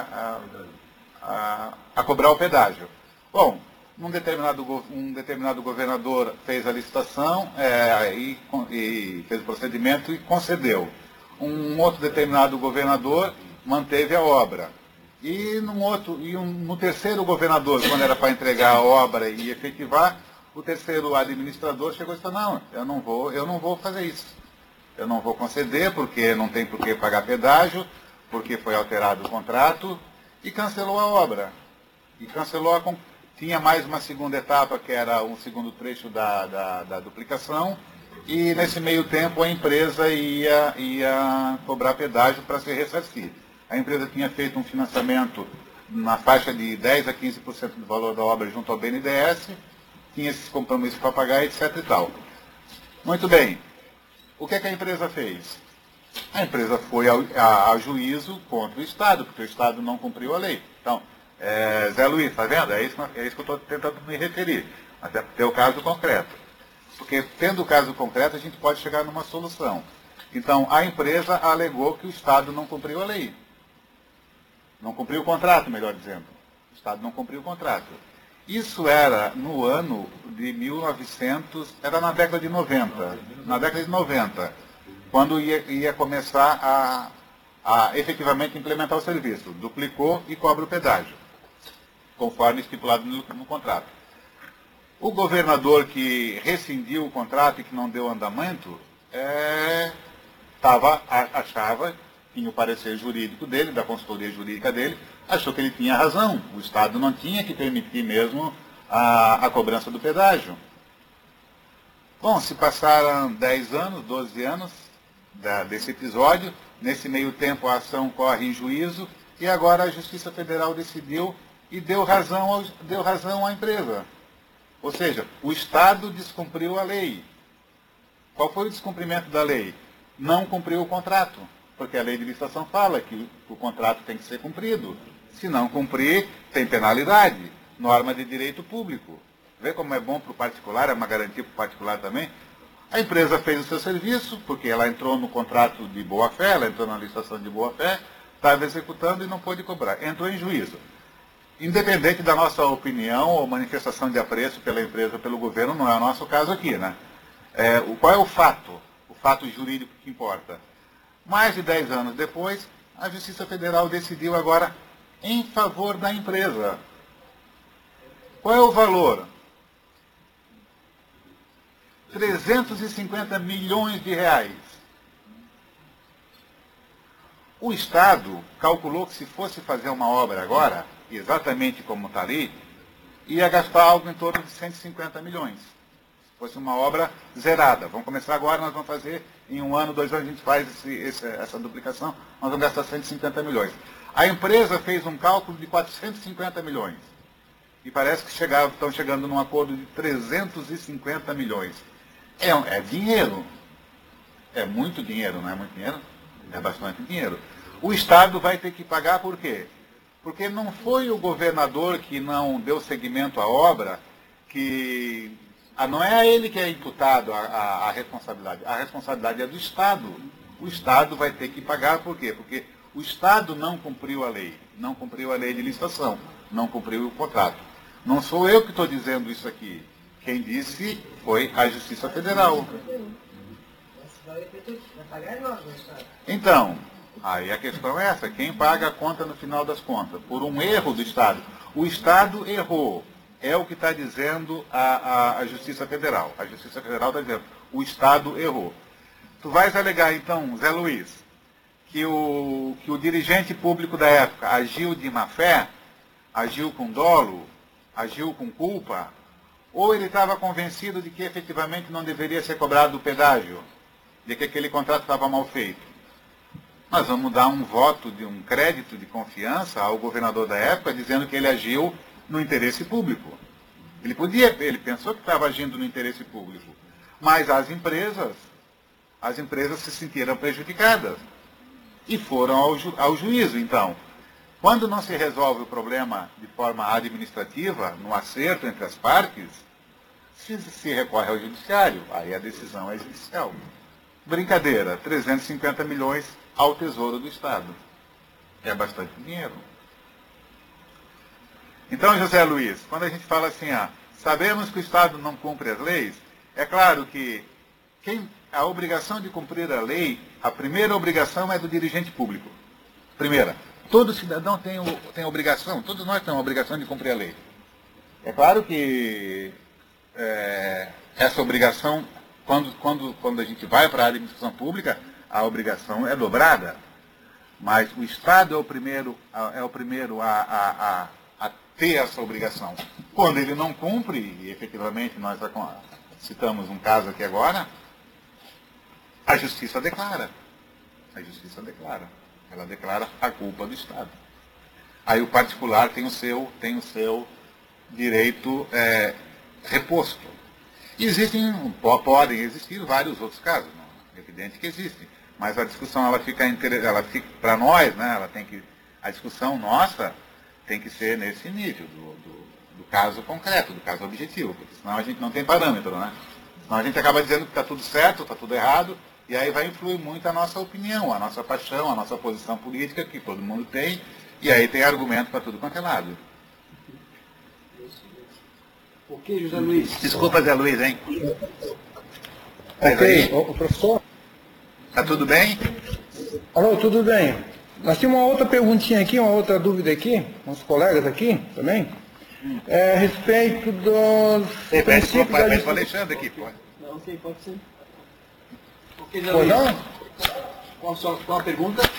a cobrar o pedágio. Bom, um determinado governador fez a licitação e fez o procedimento e concedeu. Um outro determinado governador manteve a obra. E no terceiro governador, quando era para entregar a obra e efetivar, o terceiro administrador chegou e disse, não, eu não vou fazer isso. Eu não vou conceder, porque não tem por que pagar pedágio, porque foi alterado o contrato, e cancelou a obra. E cancelou tinha mais uma segunda etapa, que era um segundo trecho da duplicação, e nesse meio tempo a empresa ia cobrar pedágio para se ressarcir. A empresa tinha feito um financiamento na faixa de 10% a 15% do valor da obra junto ao BNDES, tinha esses compromissos para pagar, etc. e tal. Muito bem. O que a empresa fez? A empresa foi a juízo contra o Estado, porque o Estado não cumpriu a lei. Então, Zé Luiz, está vendo? É isso que eu estou tentando me referir. Até ter o caso concreto. Porque, tendo o caso concreto, a gente pode chegar numa solução. Então, a empresa alegou que o Estado não cumpriu a lei. Não cumpriu o contrato, melhor dizendo. O Estado não cumpriu o contrato. Isso era no ano de 1900, era na década de 90. Na década de 90, quando ia começar a efetivamente implementar o serviço. Duplicou e cobra o pedágio, conforme estipulado no contrato. O governador que rescindiu o contrato e que não deu andamento, achava, tinha o parecer jurídico dele, da consultoria jurídica dele, achou que ele tinha razão. O Estado não tinha que permitir mesmo a cobrança do pedágio. Bom, se passaram 10 anos, 12 anos desse episódio, nesse meio tempo a ação corre em juízo, e agora a Justiça Federal decidiu e deu razão à empresa. Ou seja, o Estado descumpriu a lei. Qual foi o descumprimento da lei? Não cumpriu o contrato, porque a lei de licitação fala que o contrato tem que ser cumprido. Se não cumprir, tem penalidade, norma de direito público. Vê como é bom para o particular, é uma garantia para o particular também. A empresa fez o seu serviço, porque ela entrou no contrato de boa-fé, ela entrou na licitação de boa-fé, estava executando e não pôde cobrar. Entrou em juízo. Independente da nossa opinião ou manifestação de apreço pela empresa, pelo governo, não é o nosso caso aqui, né? Qual é o fato? O fato jurídico que importa. Mais de 10 anos depois, a Justiça Federal decidiu agora em favor da empresa. Qual é o valor? 350 milhões de reais. O Estado calculou que se fosse fazer uma obra agora, exatamente como está ali, ia gastar algo em torno de 150 milhões. Se fosse uma obra zerada. Vamos começar agora, nós vamos fazer, em 1 ano, 2 anos, a gente faz essa duplicação, nós vamos gastar 150 milhões. A empresa fez um cálculo de 450 milhões. E parece que estão chegando num acordo de 350 milhões. É dinheiro. É muito dinheiro, não é muito dinheiro? É bastante dinheiro. O Estado vai ter que pagar por quê? Porque não foi o governador que não deu seguimento à obra, não é a ele que é imputado a responsabilidade. A responsabilidade é do Estado. O Estado vai ter que pagar por quê? Porque o Estado não cumpriu a lei. Não cumpriu a lei de licitação. Não cumpriu o contrato. Não sou eu que estou dizendo isso aqui. Quem disse foi a Justiça Federal. Então, aí a questão é essa. Quem paga a conta no final das contas? Por um erro do Estado. O Estado errou. É o que está dizendo a Justiça Federal. A Justiça Federal está dizendo, o Estado errou. Tu vais alegar, então, Zé Luiz, que o dirigente público da época agiu de má fé, agiu com dolo, agiu com culpa, ou ele estava convencido de que efetivamente não deveria ser cobrado o pedágio, de que aquele contrato estava mal feito. Nós vamos dar um voto, um crédito de confiança ao governador da época, dizendo que ele agiu no interesse público. Ele pensou que estava agindo no interesse público, mas as empresas se sentiram prejudicadas e foram ao juízo. Então, quando não se resolve o problema de forma administrativa, no acerto entre as partes, se recorre ao judiciário, aí a decisão é judicial. Brincadeira, 350 milhões ao Tesouro do Estado. É bastante dinheiro. Então, José Luiz, quando a gente fala assim, sabemos que o Estado não cumpre as leis, é claro que a obrigação de cumprir a lei, a primeira obrigação é do dirigente público. Primeira, todo cidadão tem obrigação, todos nós temos a obrigação de cumprir a lei. É claro que essa obrigação, quando a gente vai para a administração pública, a obrigação é dobrada. Mas o Estado é o primeiro a ter essa obrigação. Quando ele não cumpre, e efetivamente nós citamos um caso aqui agora, a Justiça declara. A Justiça declara. Ela declara a culpa do Estado. Aí o particular tem o seu direito reposto. Podem existir vários outros casos, é evidente que existem, mas a discussão ela fica para nós, né? A discussão nossa tem que ser nesse nível do caso concreto, do caso objetivo, porque senão a gente não tem parâmetro, né? Senão a gente acaba dizendo que está tudo certo, está tudo errado, e aí vai influir muito a nossa opinião, a nossa paixão, a nossa posição política, que todo mundo tem, e aí tem argumento para tudo quanto é lado. Ok, José Luiz. Desculpa, Zé Luiz, hein? Ok, o professor? Tá tudo bem? Alô, tudo bem. Nós tínhamos uma outra perguntinha aqui, uma outra dúvida aqui, uns colegas aqui também. a respeito dos princípios da Pede para o Alexandre aqui, pode. Não, sim, pode ser. Pois não? Qual a pergunta?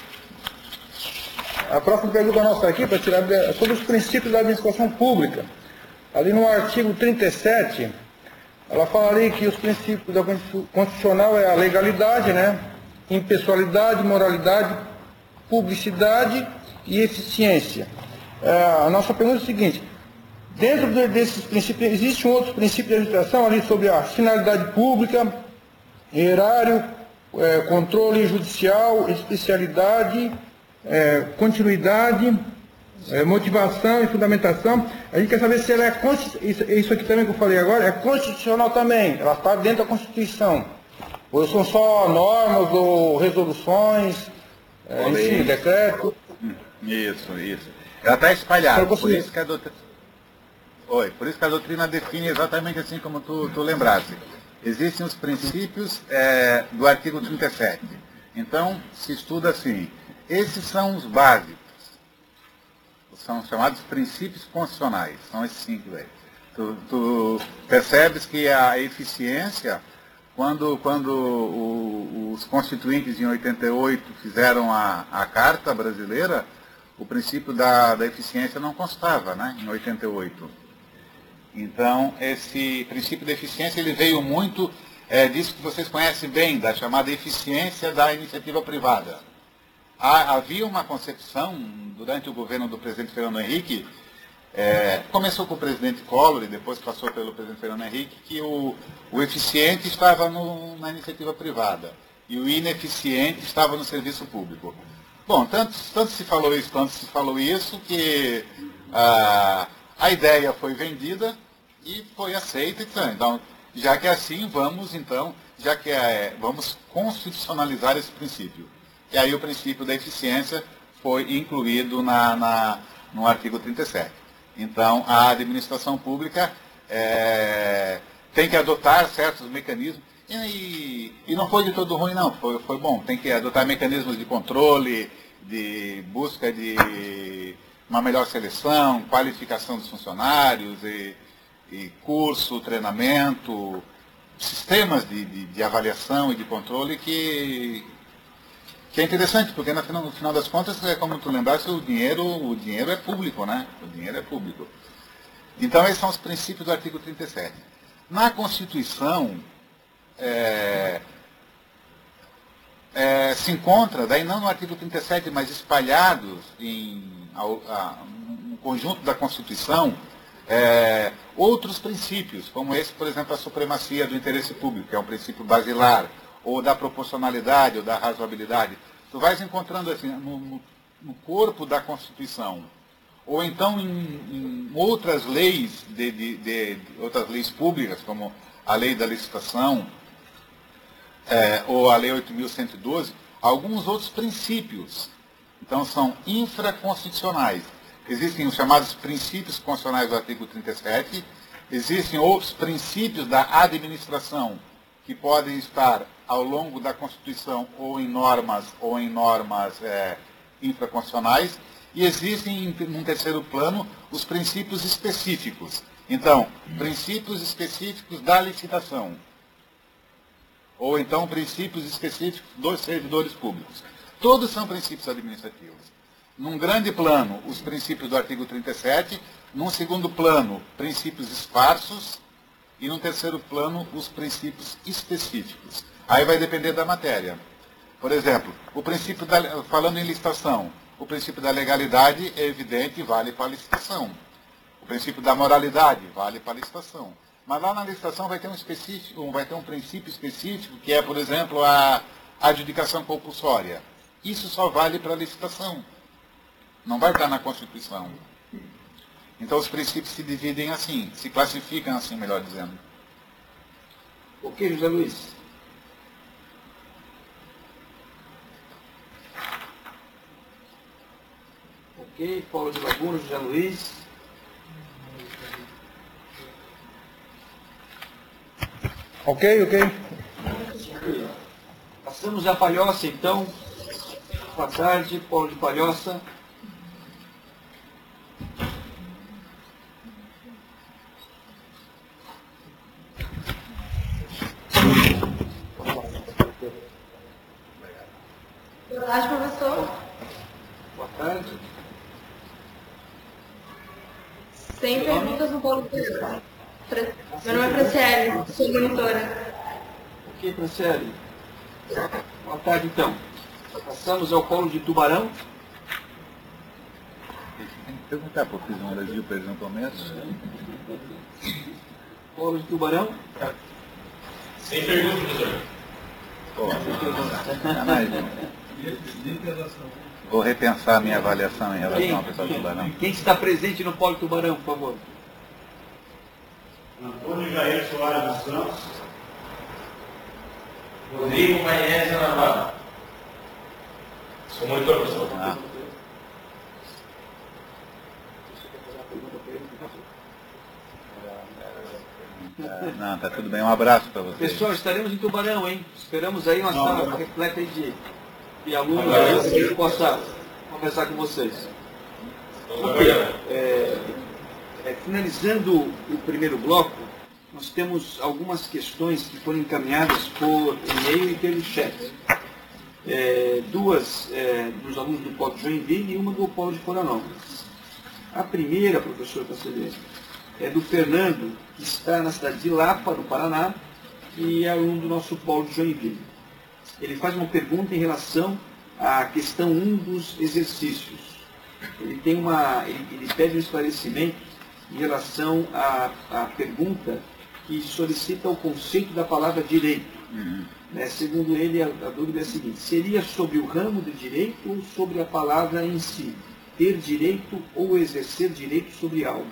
A próxima pergunta nossa aqui, para tirar sobre os princípios da administração pública. Ali no artigo 37, ela fala ali que os princípios da Constitucional é a legalidade, né? Impessoalidade, moralidade, publicidade e eficiência. A nossa pergunta é a seguinte: dentro desses princípios, existe um outro princípio de administração ali sobre a finalidade pública, erário, controle judicial, especialidade, continuidade, motivação e fundamentação. A gente quer saber se ela isso aqui também que eu falei agora, é constitucional também, ela está dentro da Constituição. Ou são só normas ou resoluções, enfim, decreto. Isso. Ela está espalhada, por isso que a doutrina... por isso que a doutrina define exatamente assim como tu lembraste. Existem os princípios do artigo 37. Então, se estuda assim. Esses são os básicos. São chamados princípios constitucionais. São esses 5 aí. Tu percebes que a eficiência, quando os constituintes em 88 fizeram a Carta Brasileira, o princípio da eficiência não constava, né, em 88. Então, esse princípio da eficiência ele veio muito disso que vocês conhecem bem, da chamada eficiência da iniciativa privada. Havia uma concepção, durante o governo do presidente Fernando Henrique, começou com o presidente Collor e depois passou pelo presidente Fernando Henrique, que o eficiente estava na iniciativa privada e o ineficiente estava no serviço público. Bom, tanto se falou isso, que a ideia foi vendida e foi aceita. Então, já que é assim, vamos constitucionalizar esse princípio. E aí o princípio da eficiência foi incluído no artigo 37. Então, a administração pública tem que adotar certos mecanismos, e não foi de todo ruim, não, foi bom. Tem que adotar mecanismos de controle, de busca de uma melhor seleção, qualificação dos funcionários, e curso, treinamento, sistemas de avaliação e de controle que é interessante, porque no final das contas, como tu lembraste, o dinheiro é público, né? O dinheiro é público. Então, esses são os princípios do artigo 37. Na Constituição, se encontra, daí não no artigo 37, mas espalhados no conjunto da Constituição, outros princípios, como esse, por exemplo, a supremacia do interesse público, que é um princípio basilar, ou da proporcionalidade, ou da razoabilidade. Tu vais encontrando assim, no corpo da Constituição, ou então em outras leis, outras leis públicas, como a lei da licitação, ou a lei 8.112, alguns outros princípios. Então, são infraconstitucionais. Existem os chamados princípios constitucionais do artigo 37, existem outros princípios da administração, que podem estar ao longo da Constituição ou em normas infraconstitucionais, e existem, num terceiro plano, os princípios específicos. Então, princípios específicos da licitação, ou então princípios específicos dos servidores públicos. Todos são princípios administrativos. Num grande plano, os princípios do artigo 37, num segundo plano, princípios esparsos, e no terceiro plano, os princípios específicos. Aí vai depender da matéria. Por exemplo, falando em licitação, o princípio da legalidade é evidente e vale para a licitação. O princípio da moralidade vale para a licitação. Mas lá na licitação vai ter um princípio específico, que é, por exemplo, a adjudicação compulsória. Isso só vale para a licitação. Não vai estar na Constituição. Então, os princípios se dividem assim, se classificam assim, melhor dizendo. Ok, José Luiz. Ok, Paulo de Laguna, José Luiz. Ok. Passamos a Palhoça, então. Boa tarde, Paulo de Palhoça. no polo do Tubarão. Meu nome é Franciele, sou monitora. Ok, Franciele. Boa tarde, então. Passamos ao polo de Tubarão. Tem que perguntar para o Fisiologia, por exemplo, ao mesmo. Polo de Tubarão. Sem pergunta, professor. Vou repensar a minha avaliação em relação ao pessoal do Tubarão. Quem está presente no polo de Tubarão, por favor? Antônio Jair Soares dos Santos. Rodrigo Maionese Navarro. Sou monitor, professor. Não, tá tudo bem. Um abraço para vocês. Pessoal, estaremos em Tubarão, hein? Esperamos aí uma sala repleta aí de alunos que a gente possa conversar com vocês. Finalizando o primeiro bloco, nós temos algumas questões que foram encaminhadas por e-mail e pelo chat. Duas dos alunos do Polo de Joinville e uma do Polo de Florianópolis. A primeira, professor Conselheiro, é do Fernando, que está na cidade de Lapa, no Paraná, e é aluno do nosso Polo de Joinville. Ele faz uma pergunta em relação à questão 1 dos exercícios. Ele pede um esclarecimento em relação à pergunta que solicita o conceito da palavra direito. Segundo ele, a dúvida é a seguinte: seria sobre o ramo de direito ou sobre a palavra em si? Ter direito ou exercer direito sobre algo?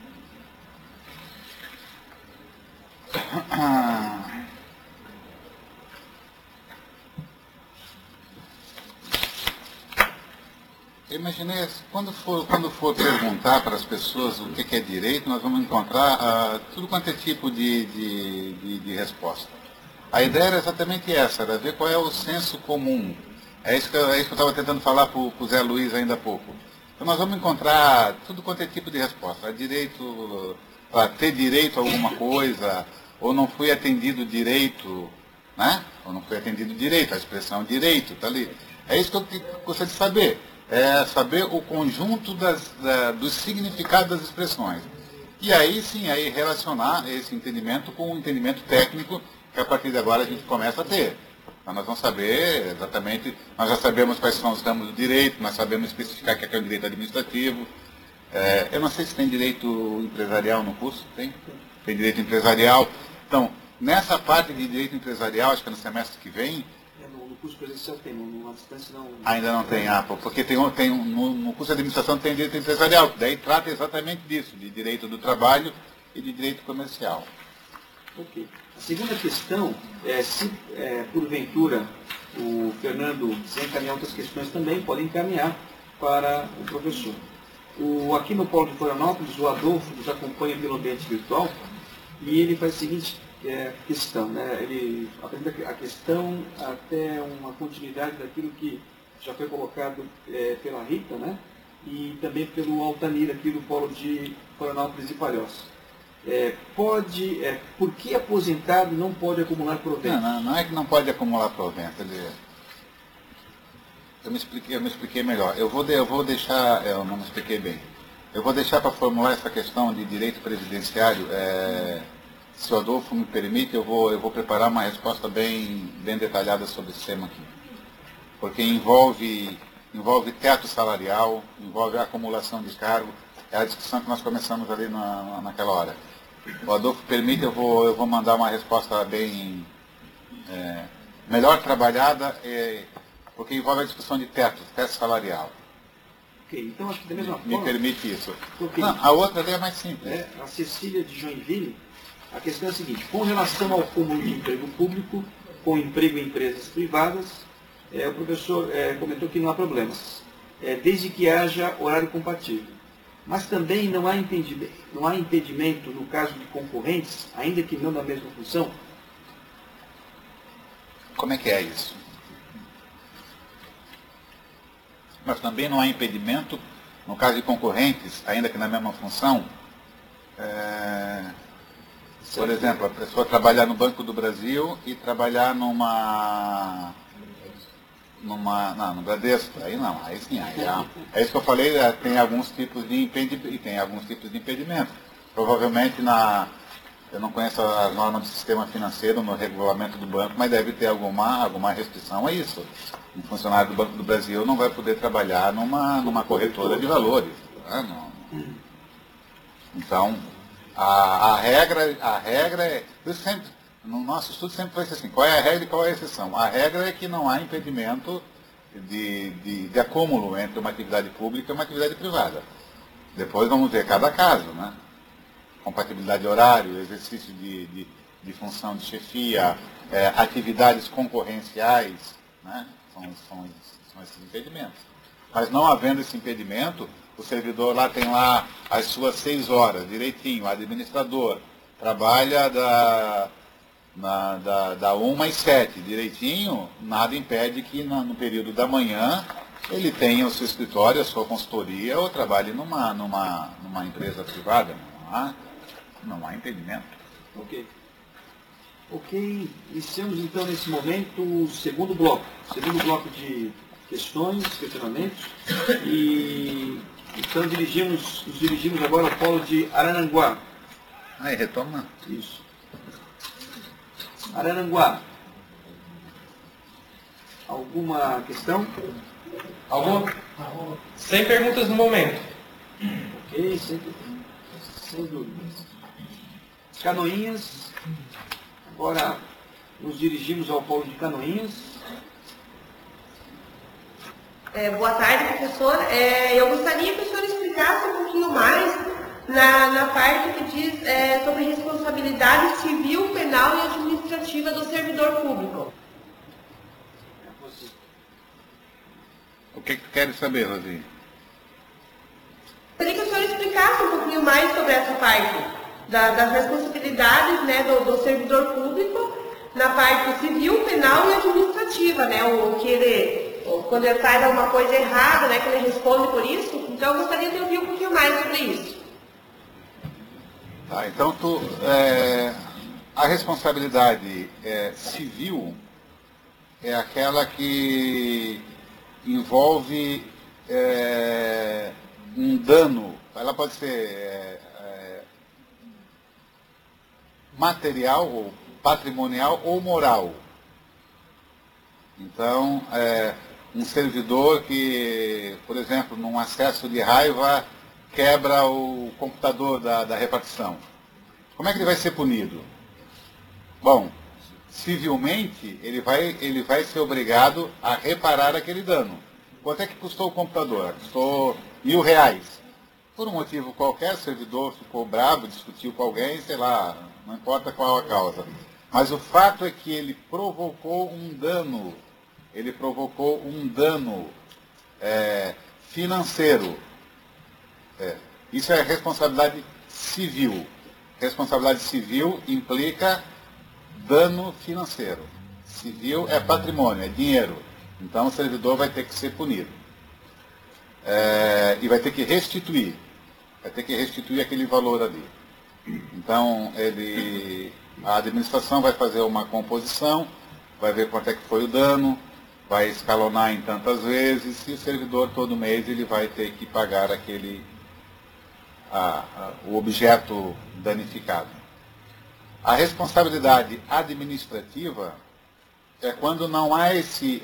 Eu imaginei, quando for perguntar para as pessoas o que é direito, nós vamos encontrar tudo quanto é tipo de resposta. A ideia era exatamente essa, era ver qual é o senso comum. É isso que eu estava tentando falar para o Zé Luiz ainda há pouco. Então nós vamos encontrar tudo quanto é tipo de resposta. Direito, ter direito a alguma coisa, ou não fui atendido direito, né? Ou não fui atendido direito, a expressão direito está ali. É isso que eu gostaria de saber. É saber o conjunto dos significados das expressões. E aí sim, aí relacionar esse entendimento com o entendimento técnico que a partir de agora a gente começa a ter. Então nós vamos saber exatamente, nós já sabemos quais são os ramos do direito, nós sabemos especificar o que é o direito administrativo. Eu não sei se tem direito empresarial no curso, tem direito empresarial. Então, nessa parte de direito empresarial, acho que é no semestre que vem, no curso presencial tem, numa distância não... Ainda não tem, porque no curso de administração tem direito empresarial, que daí trata exatamente disso, de direito do trabalho e de direito comercial. Ok. A segunda questão é se, porventura, o Fernando quiser encaminhar outras questões também, pode encaminhar para o professor. Aqui no Polo de Florianópolis, o Adolfo nos acompanha pelo ambiente virtual e ele faz a seguinte questão, né? Ele apresenta a questão até uma continuidade daquilo que já foi colocado pela Rita, né? E também pelo Altanir aqui do Polo de Florianópolis e Palhoça. Por que aposentado não pode acumular provento? Não é que não pode acumular provento. Eu me expliquei melhor. Eu não me expliquei bem. Eu vou deixar para formular essa questão de direito previdenciário. Se o Adolfo me permite, eu vou preparar uma resposta bem detalhada sobre esse tema aqui. Porque envolve teto salarial, envolve a acumulação de cargo. É a discussão que nós começamos ali naquela hora. O Adolfo permite, eu vou mandar uma resposta bem melhor trabalhada, porque envolve a discussão de teto salarial. Ok, então acho que da mesma forma... Me permite isso. Okay. Não, a outra é mais simples. A Cecília de Joinville, a questão é a seguinte: com relação ao cúmulo de emprego público com emprego em empresas privadas, o professor comentou que não há problemas, desde que haja horário compatível. Mas também não há impedimento no caso de concorrentes, ainda que não da mesma função? Como é que é isso? Mas também não há impedimento no caso de concorrentes, ainda que na mesma função? Por exemplo, a pessoa trabalhar no Banco do Brasil e trabalhar no Bradesco, aí não, aí sim, é isso que eu falei, tem alguns tipos de impedimento. Provavelmente eu não conheço as normas do sistema financeiro no regulamento do banco, mas deve ter alguma restrição a isso. Um funcionário do Banco do Brasil não vai poder trabalhar numa corretora de valores. Né? Então, a regra é... No nosso estudo sempre vai ser assim, qual é a regra e qual é a exceção? A regra é que não há impedimento de acúmulo entre uma atividade pública e uma atividade privada. Depois vamos ver cada caso, né? Compatibilidade de horário, exercício de função de chefia, atividades concorrenciais, né? São esses impedimentos. Mas não havendo esse impedimento, o servidor lá tem lá as suas 6 horas, direitinho, o administrador trabalha da 1 às 7, direitinho, nada impede que no período da manhã ele tenha o seu escritório, a sua consultoria, ou trabalhe numa empresa privada. Não há impedimento. Ok, iniciamos então nesse momento o segundo bloco de questões, questionamentos, e então nos dirigimos agora ao polo de Araranguá. Aí, retoma. Isso. Araranguá. Alguma questão? Alguma? Sem perguntas no momento. Ok, sem dúvidas. Canoinhas. Agora nos dirigimos ao polo de Canoinhas. Boa tarde, professor. Eu gostaria que o senhor explicasse um pouquinho mais na parte que diz sobre responsabilidade civil, penal e administrativa do servidor público. O que tu queres saber, Rosinha? Gostaria que o senhor explicasse um pouquinho mais sobre essa parte das responsabilidades, né, do servidor público na parte civil, penal e administrativa, né, quando ele faz alguma coisa errada, né, que ele responde por isso. Então eu gostaria de ouvir um pouquinho mais sobre isso. Tá, então a responsabilidade civil é aquela que envolve um dano, ela pode ser material, ou patrimonial ou moral. Então, um servidor que, por exemplo, num acesso de raiva, quebra o computador da repartição. Como é que ele vai ser punido? Bom, civilmente, ele vai ser obrigado a reparar aquele dano. Quanto é que custou o computador? Custou R$1.000. Por um motivo qualquer, o servidor ficou bravo, discutiu com alguém, sei lá, não importa qual a causa. Mas o fato é que ele provocou um dano. Ele provocou um dano financeiro. Isso é responsabilidade civil. Responsabilidade civil implica dano financeiro. Civil é patrimônio, é dinheiro. Então o servidor vai ter que ser punido. E vai ter que restituir. Vai ter que restituir aquele valor ali. Então a administração vai fazer uma composição, vai ver quanto é que foi o dano, vai escalonar em tantas vezes, e o servidor todo mês ele vai ter que pagar o objeto danificado. A responsabilidade administrativa é quando não há esse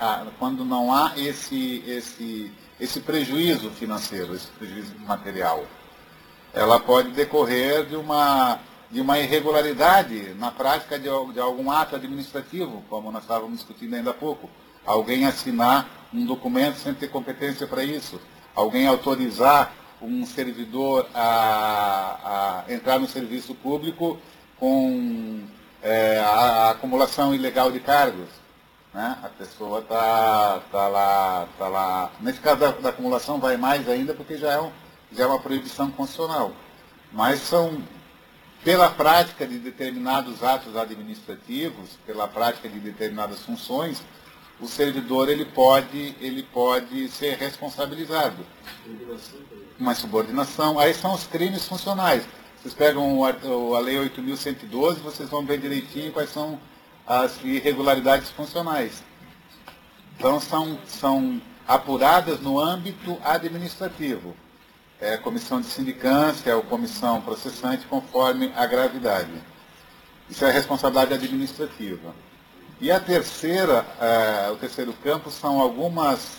prejuízo financeiro, esse prejuízo material. Ela pode decorrer de uma irregularidade na prática de algum ato administrativo, como nós estávamos discutindo ainda há pouco. Alguém assinar um documento sem ter competência para isso. Alguém autorizar um servidor a entrar no serviço público com a acumulação ilegal de cargos. Né? A pessoa está lá. Nesse caso da acumulação vai mais ainda, porque já é uma proibição constitucional. Mas pela prática de determinados atos administrativos, pela prática de determinadas funções, o servidor ele pode ser responsabilizado. Uma subordinação. Aí são os crimes funcionais. Vocês pegam a Lei 8.112, vocês vão ver direitinho quais são as irregularidades funcionais. Então são apuradas no âmbito administrativo. é comissão de sindicância ou comissão processante, conforme a gravidade. Isso é responsabilidade administrativa. E a terceira, o terceiro campo são algumas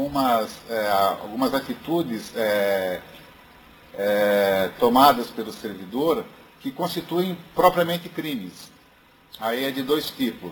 atitudes tomadas pelo servidor que constituem propriamente crimes. Aí é de dois tipos.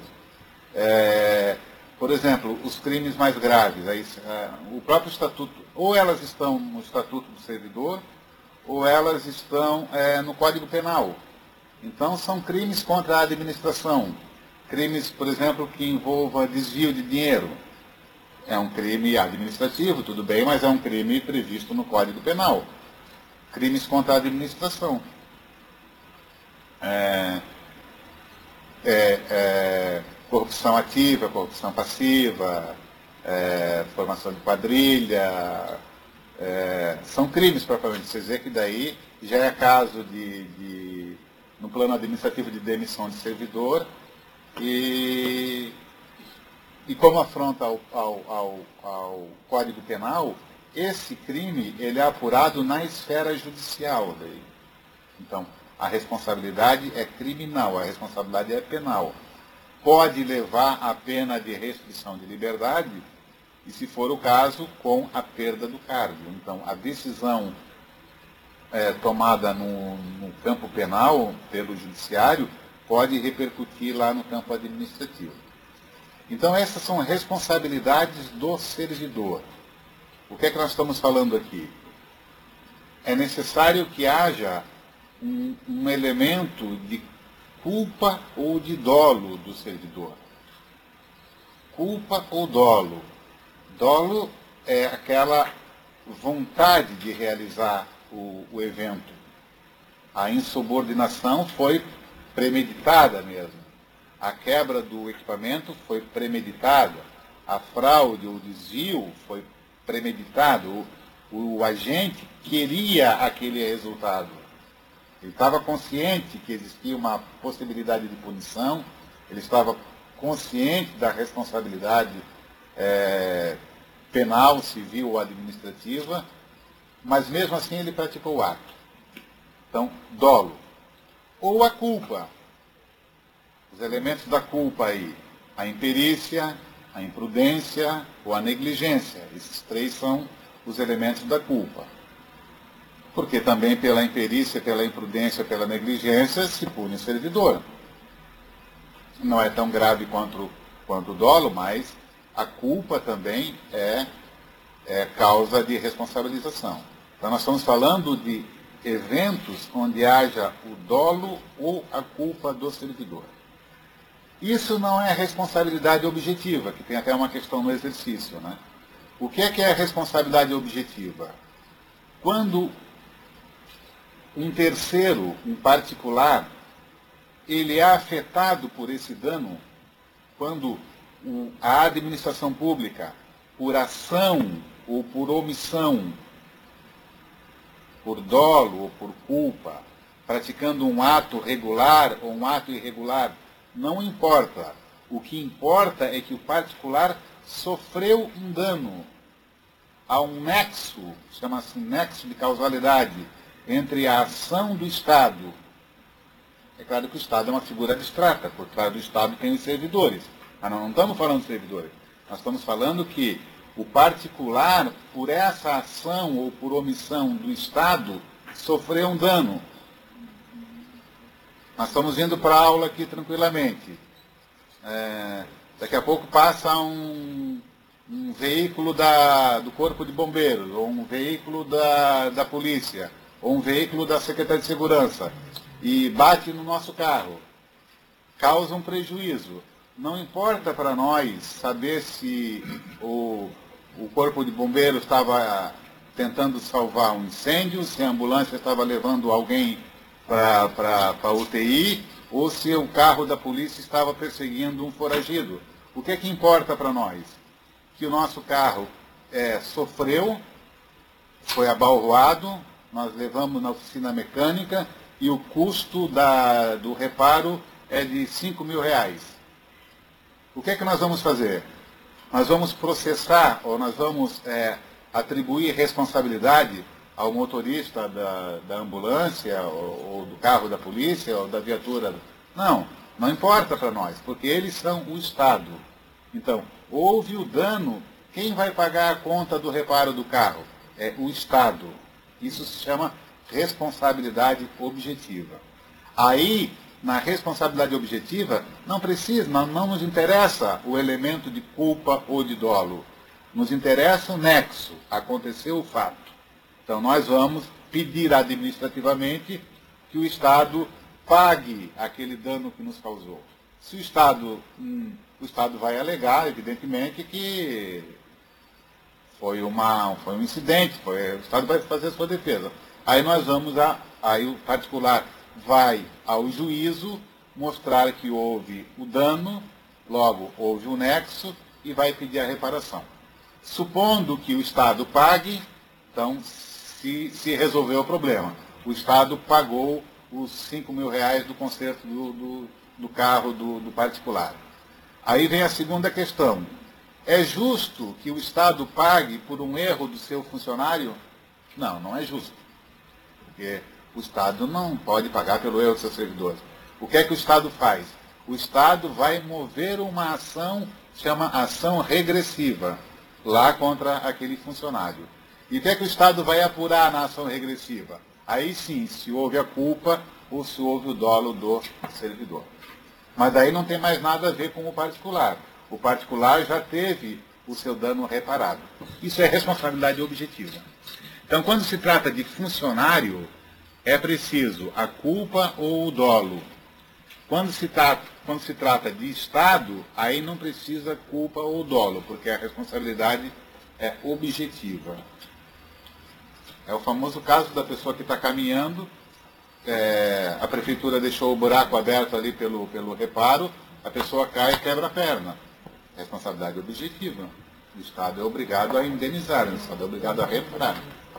Por exemplo, os crimes mais graves. Aí, o próprio estatuto, ou elas estão no estatuto do servidor, ou elas estão no Código Penal. Então, são crimes contra a administração. Crimes, por exemplo, que envolvam desvio de dinheiro. É um crime administrativo, tudo bem, mas é um crime previsto no Código Penal. Crimes contra a administração. Corrupção ativa, corrupção passiva, formação de quadrilha, são crimes propriamente. Você vê que daí já é caso no plano administrativo de demissão de servidor e como afronta ao Código Penal, esse crime ele é apurado na esfera judicial daí. Então, a responsabilidade é criminal, a responsabilidade é penal. Pode levar à pena de restrição de liberdade, e se for o caso, com a perda do cargo. Então, a decisão tomada no campo penal pelo judiciário pode repercutir lá no campo administrativo. Então, essas são responsabilidades do servidor. O que é que nós estamos falando aqui? É necessário que haja um elemento de culpa ou de dolo do servidor. Culpa ou dolo. Dolo é aquela vontade de realizar o evento. A insubordinação foi premeditada mesmo. A quebra do equipamento foi premeditada. A fraude ou desvio foi premeditado. O agente queria aquele resultado. Ele estava consciente que existia uma possibilidade de punição, ele estava consciente da responsabilidade penal, civil ou administrativa, mas mesmo assim ele praticou o ato. Então, dolo. Ou a culpa. Os elementos da culpa aí, a imperícia, a imprudência ou a negligência. Esses três são os elementos da culpa. Porque também pela imperícia, pela imprudência, pela negligência se pune o servidor. Não é tão grave quanto o dolo, mas a culpa também é causa de responsabilização. Então nós estamos falando de eventos onde haja o dolo ou a culpa do servidor. Isso não é responsabilidade objetiva, que tem até uma questão no exercício, né? O que é responsabilidade objetiva? Quando um terceiro, um particular, ele é afetado por esse dano, quando a administração pública, por ação ou por omissão, por dolo ou por culpa, praticando um ato regular ou um ato irregular, não importa. O que importa é que o particular sofreu um dano. Há um nexo, chama-se nexo de causalidade, entre a ação do Estado. É claro que o Estado é uma figura abstrata, por trás do Estado tem os servidores. Mas nós não estamos falando de servidores. Nós estamos falando que o particular, por essa ação ou por omissão do Estado, sofreu um dano. Nós estamos indo para a aula aqui tranquilamente. Daqui a pouco passa um veículo do Corpo de Bombeiros, ou um veículo da polícia, ou um veículo da Secretaria de Segurança, e bate no nosso carro. Causa um prejuízo. Não importa para nós saber se o Corpo de Bombeiros estava tentando salvar um incêndio, se a ambulância estava levando alguém para a UTI, ou se o carro da polícia estava perseguindo um foragido. O que é que importa para nós? Que o nosso carro sofreu, foi abalroado, nós levamos na oficina mecânica e o custo do reparo é de R$5.000. O que é que nós vamos fazer? Nós vamos processar ou nós vamos atribuir responsabilidade ao motorista da ambulância, ou do carro da polícia, ou da viatura. Não, não importa para nós, porque eles são o Estado. Então, houve o dano, quem vai pagar a conta do reparo do carro? É o Estado. Isso se chama responsabilidade objetiva. Aí, na responsabilidade objetiva, não nos interessa o elemento de culpa ou de dolo. Nos interessa o nexo, aconteceu o fato. Então, nós vamos pedir administrativamente que o Estado pague aquele dano que nos causou. Se o Estado vai alegar, evidentemente, que foi um incidente, o Estado vai fazer a sua defesa. Aí nós vamos, aí o particular vai ao juízo mostrar que houve o dano, logo houve o nexo e vai pedir a reparação. Supondo que o Estado pague, então se resolveu o problema. O Estado pagou os R$5.000 do conserto do carro do particular. Aí vem a segunda questão. É justo que o Estado pague por um erro do seu funcionário? Não, não é justo. Porque o Estado não pode pagar pelo erro dos seus servidores. O que é que o Estado faz? O Estado vai mover uma ação, chama ação regressiva, lá contra aquele funcionário. E o que é que o Estado vai apurar na ação regressiva? Aí sim, se houve a culpa ou se houve o dolo do servidor. Mas daí não tem mais nada a ver com o particular. O particular já teve o seu dano reparado. Isso é responsabilidade objetiva. Então, quando se trata de funcionário, é preciso a culpa ou o dolo. Quando se trata de Estado, aí não precisa culpa ou dolo, porque a responsabilidade é objetiva. É o famoso caso da pessoa que está caminhando, a prefeitura deixou o buraco aberto ali pelo reparo, a pessoa cai e quebra a perna. Responsabilidade objetiva. O Estado é obrigado a indenizar, o Estado é obrigado a reparar.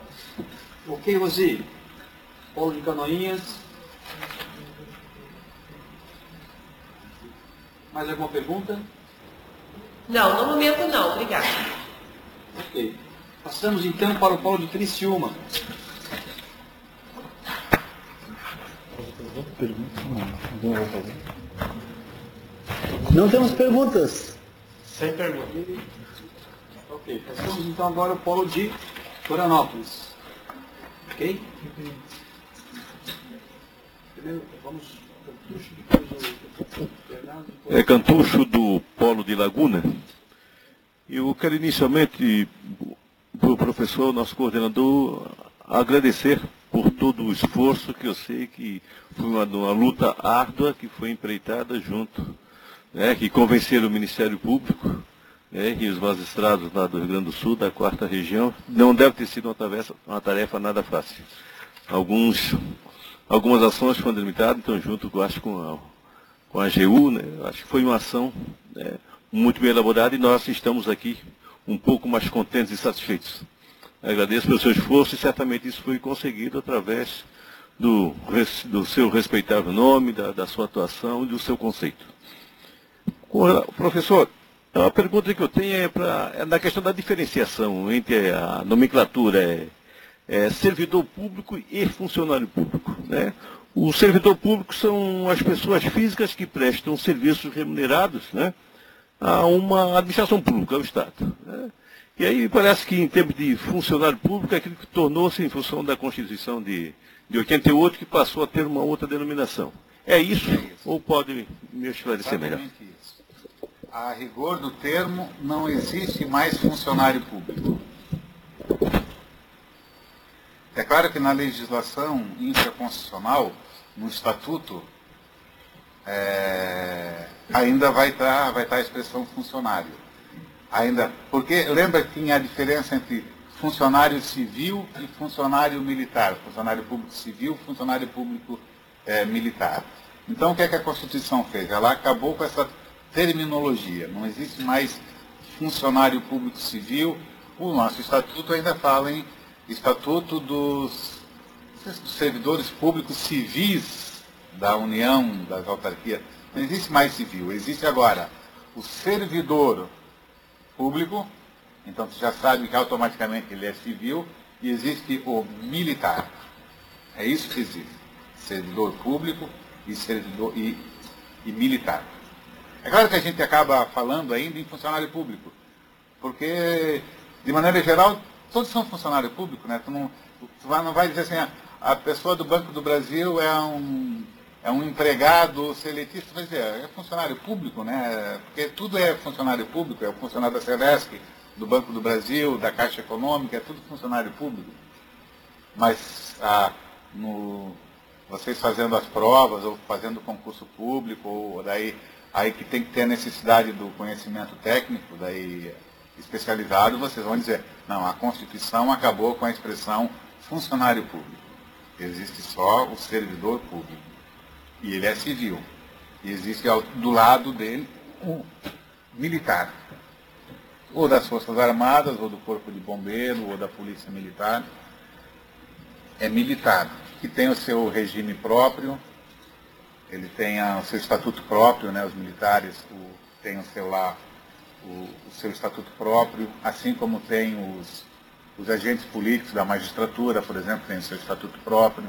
Ok, Rosi. Paulo de Canoinhas. Mais alguma pergunta? Não, no momento não. Obrigada. Ok. Passamos então para o Paulo de Criciúma. Não temos perguntas. Sem pergunta. Ok. Passamos então agora ao Paulo de Florianópolis. Ok? Primeiro, vamos... É Cantucho do Polo de Laguna. Eu quero inicialmente, para o professor, nosso coordenador, agradecer por todo o esforço, que eu sei que foi uma luta árdua que foi empreitada junto, que convenceram o Ministério Público, e os magistrados lá do Rio Grande do Sul, da 4ª região. Não deve ter sido uma tarefa nada fácil. Algumas ações foram delimitadas, então junto, acho, com a AGU, acho que foi uma ação muito bem elaborada e nós estamos aqui um pouco mais contentes e satisfeitos. Agradeço pelo seu esforço e certamente isso foi conseguido através do seu respeitável nome, da sua atuação e do seu conceito. Professor, a pergunta que eu tenho é na questão da diferenciação entre a nomenclatura servidor público e funcionário público. O servidor público são as pessoas físicas que prestam serviços remunerados a uma administração pública, ao Estado. E aí parece que em termos de funcionário público é aquilo que tornou-se em função da Constituição de 88 que passou a ter uma outra denominação. É isso? Ou pode me esclarecer melhor? Isso. A rigor do termo, não existe mais funcionário público. É claro que na legislação infraconstitucional, no estatuto, ainda vai estar a expressão funcionário. Porque lembra que tinha a diferença entre funcionário civil e funcionário militar, funcionário público civil, funcionário público militar. Então o que é que a Constituição fez? Ela acabou com essa terminologia, não existe mais funcionário público civil. O nosso estatuto ainda fala em Estatuto dos servidores públicos civis da União, das autarquias. Não existe mais civil, existe agora o servidor público, então você já sabe que automaticamente ele é civil, e existe o militar. É isso que existe. Servidor público e militar. É claro que a gente acaba falando ainda em funcionário público, porque, de maneira geral, todos são funcionário público, né? Tu não vai dizer assim, a pessoa do Banco do Brasil é um empregado seletista, vai dizer, é funcionário público, né? Porque tudo é funcionário público, é o funcionário da Celesc, do Banco do Brasil, da Caixa Econômica, é tudo funcionário público. Mas vocês fazendo as provas, ou fazendo concurso público, ou daí aí que tem que ter a necessidade do conhecimento técnico, daí especializado, vocês vão dizer, não, a Constituição acabou com a expressão funcionário público. Existe só o servidor público. E ele é civil. E existe do lado dele o militar. Ou das Forças Armadas, ou do Corpo de Bombeiro, ou da Polícia Militar. É militar, que tem o seu regime próprio, ele tem o seu estatuto próprio, né? Os militares têm o seu estatuto próprio, assim como tem os agentes políticos da magistratura, por exemplo, têm o seu estatuto próprio.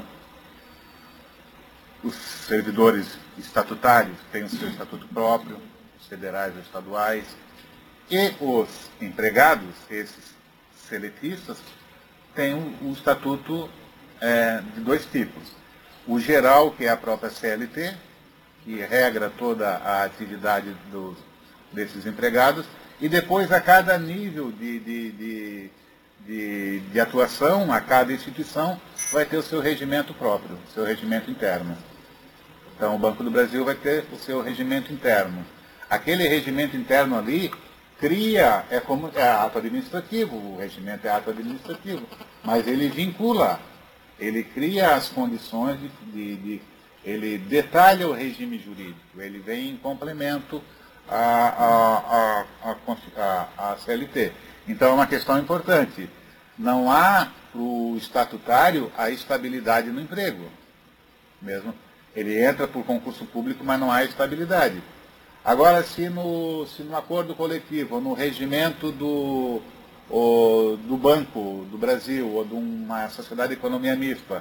Os servidores estatutários têm o seu estatuto próprio, os federais ou estaduais. E os empregados, esses seletistas, têm um estatuto de dois tipos. O geral, que é a própria CLT, que regra toda a atividade desses empregados, e depois a cada nível de atuação, a cada instituição, vai ter o seu regimento próprio, o seu regimento interno. Então o Banco do Brasil vai ter o seu regimento interno. Aquele regimento interno ali cria, é ato administrativo, o regimento é ato administrativo, mas ele vincula. Ele cria as condições ele detalha o regime jurídico, ele vem em complemento à CLT. Então é uma questão importante. Não há para o estatutário a estabilidade no emprego. Mesmo ele entra por concurso público, mas não há estabilidade. Agora, se no acordo coletivo, ou no regimento do Banco do Brasil ou de uma sociedade de economia mista,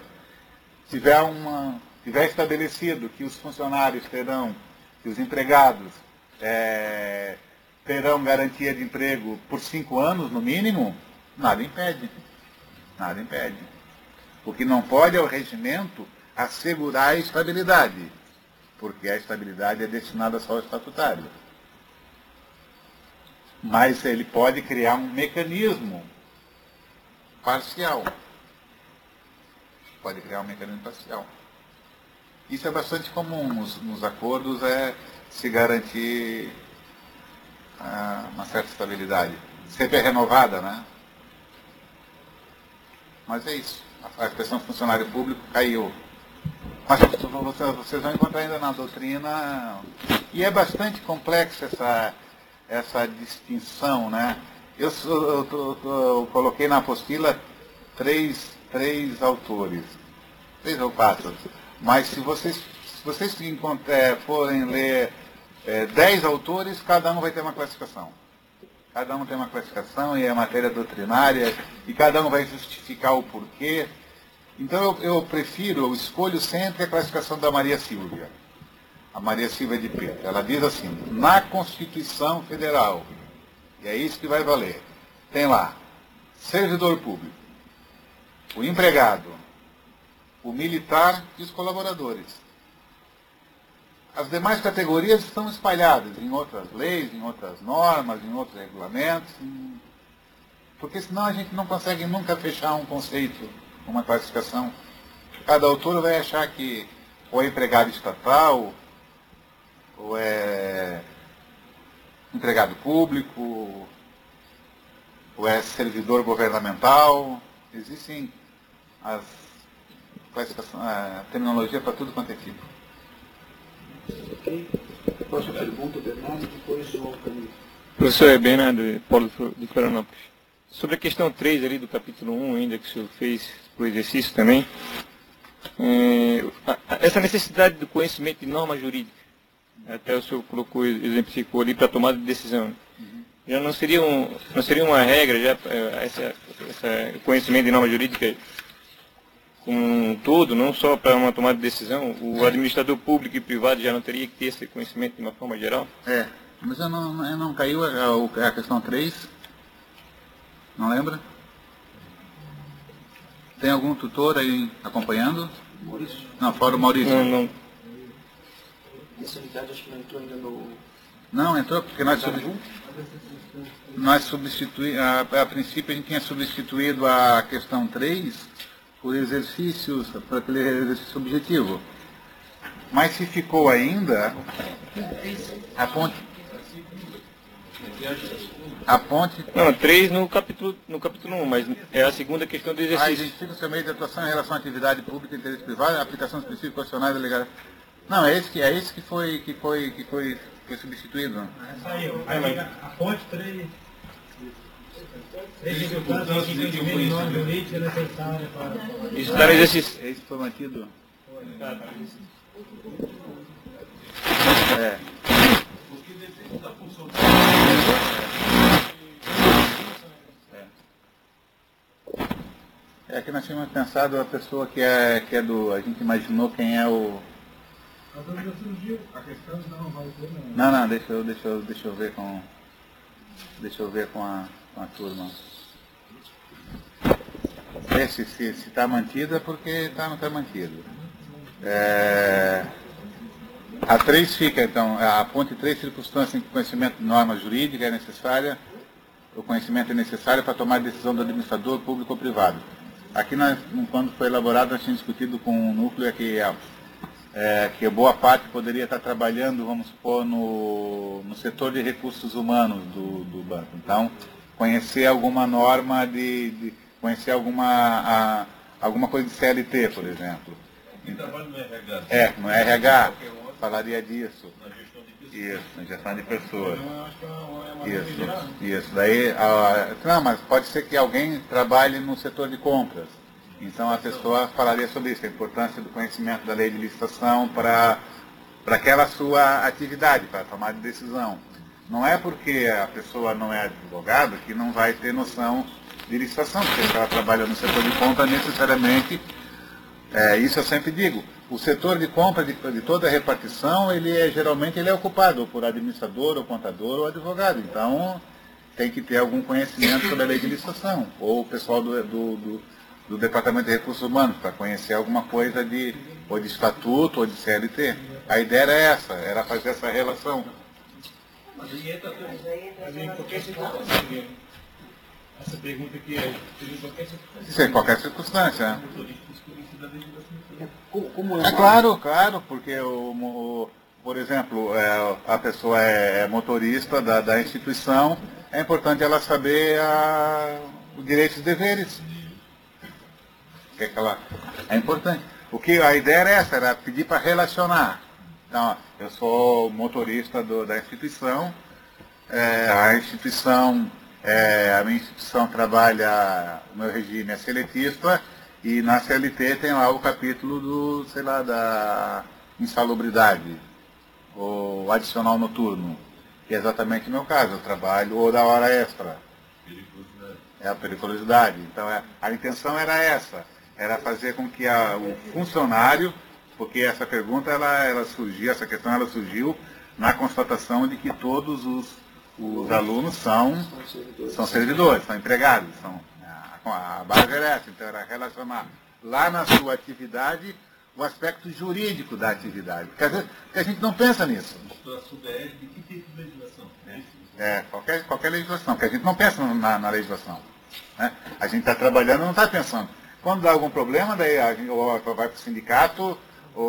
tiver estabelecido que os funcionários que os empregados terão garantia de emprego por 5 anos no mínimo, nada impede. Nada impede. O que não pode é o regimento assegurar a estabilidade, porque a estabilidade é destinada só ao estatutário. Mas ele pode criar um mecanismo parcial. Pode criar um mecanismo parcial. Isso é bastante comum nos acordos, se garantir uma certa estabilidade. Sempre é renovada, né? Mas é isso. A expressão funcionário público caiu. Mas vocês vão encontrar ainda na doutrina, e é bastante complexa essa distinção, né? Eu coloquei na apostila três autores, 3 ou 4, mas se vocês forem ler 10 autores, cada um vai ter uma classificação. Cada um tem uma classificação e é matéria doutrinária, e cada um vai justificar o porquê. Então eu escolho sempre a classificação da Maria Silvia. A Maria Silvia de Pedro. Ela diz assim, na Constituição Federal, e é isso que vai valer, tem lá, servidor público, o empregado, o militar e os colaboradores. As demais categorias estão espalhadas em outras leis, em outras normas, em outros regulamentos, porque senão a gente não consegue nunca fechar um conceito, uma classificação. Cada autor vai achar que ou é empregado estatal, ou é empregado público, ou é servidor governamental. Existem as classificações, a terminologia para tudo quanto é tipo. Ok. Próxima pergunta, Bernardo, depois o Alcântara. Professor Bernardo, Paulo de Florianópolis. Sobre a questão 3 ali do capítulo 1, ainda que o senhor fez o exercício também, essa necessidade do conhecimento de norma jurídica, até o senhor exemplificou ali para tomada de decisão. já não seria uma regra, já esse conhecimento de norma jurídica como um todo, não só para uma tomada de decisão, o administrador público e privado já não teria que ter esse conhecimento de uma forma geral? Mas não caiu a questão 3? Não lembra? Tem algum tutor aí acompanhando? Maurício? Não, fora o Maurício. Não. Essa unidade acho que não entrou ainda no... Não, entrou porque nós substituímos, a princípio a gente tinha substituído a questão 3 por exercícios, por aquele exercício objetivo. Mas se ficou ainda, a ponte... Não, 3 no capítulo 1, mas é a segunda questão do exercício. Identifica o seu meio de atuação em relação à atividade pública e interesse privado, aplicação específica constitucional delegada. Não, é esse que foi substituído. Saiu. A ponte 3 dificuldades de entendimento de norma jurídica necessária para... Isso está no exercício. Esse foi mantido? Porque depende da função. É que nós tínhamos pensado a pessoa que é do... A gente imaginou quem é o... A dúvida surgiu, a questão não vai ter Não, deixa eu ver com... Deixa eu ver com a turma. Se está mantido é porque não está mantido. A 3 fica, então, a ponte 3, circunstância em que o conhecimento de norma jurídica é necessária, o conhecimento é necessário para tomar decisão do administrador público ou privado. Aqui, quando foi elaborado, nós tínhamos discutido com o núcleo que boa parte poderia estar trabalhando, vamos supor, no setor de recursos humanos do banco. Então, conhecer alguma norma conhecer alguma coisa de CLT, por exemplo. Quem trabalha no RH? No RH, falaria disso. Isso, na gestão de pessoas. Isso. Daí, não, mas pode ser que alguém trabalhe no setor de compras. Então a pessoa falaria sobre isso, a importância do conhecimento da lei de licitação para aquela sua atividade, para tomar de decisão. Não é porque a pessoa não é advogada que não vai ter noção de licitação, porque se ela trabalha no setor de compra, necessariamente, isso eu sempre digo, o setor de compra de toda a repartição, geralmente ele é ocupado por administrador, ou contador, ou advogado. Então, tem que ter algum conhecimento sobre a lei de licitação, ou o pessoal do Departamento de Recursos Humanos, para conhecer alguma coisa ou de estatuto, ou de CLT. A ideia era essa, era fazer essa relação. Mas aí entra em qualquer circunstância. Essa pergunta aqui é em qualquer circunstância. Sim, qualquer circunstância. Como Claro, porque, por exemplo, a pessoa é motorista da instituição, é importante ela saber os direitos e deveres. É importante. A ideia era essa, era pedir para relacionar. Então, eu sou motorista da instituição, a minha instituição trabalha, o meu regime é seletista, e na CLT tem lá o capítulo da insalubridade, ou adicional noturno, que é exatamente o meu caso, eu trabalho, ou da hora extra. É a periculosidade. Então, a intenção era essa. Era fazer com que o funcionário, porque essa pergunta, essa questão surgiu na constatação de que todos os alunos são servidores, são empregados. A base era essa, então era relacionar lá na sua atividade o aspecto jurídico da atividade. Porque a gente não pensa nisso. De que tipo de legislação? Qualquer legislação, porque a gente não pensa na legislação. Né? A gente está trabalhando e não está pensando. Quando dá algum problema, daí a gente ou vai para o sindicato,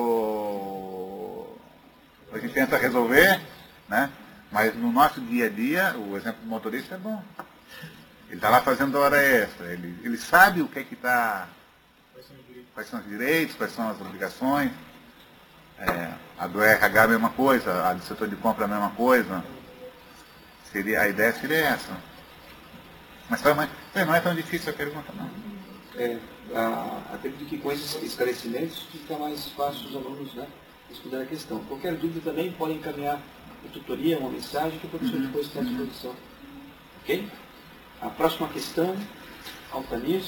ou a gente tenta resolver, né? Mas no nosso dia a dia, o exemplo do motorista é bom. Ele está lá fazendo hora extra, ele sabe o que está, quais são os direitos, quais são as obrigações. A do RH é a mesma coisa, a do setor de compra é a mesma coisa. A ideia seria essa. Mas não é tão difícil a pergunta, não. Acredito que com esses esclarecimentos fica mais fácil os alunos, né, estudar a questão. Qualquer dúvida também podem encaminhar a tutoria, uma mensagem que o professor depois está à disposição. Ok? A próxima questão, Altamir.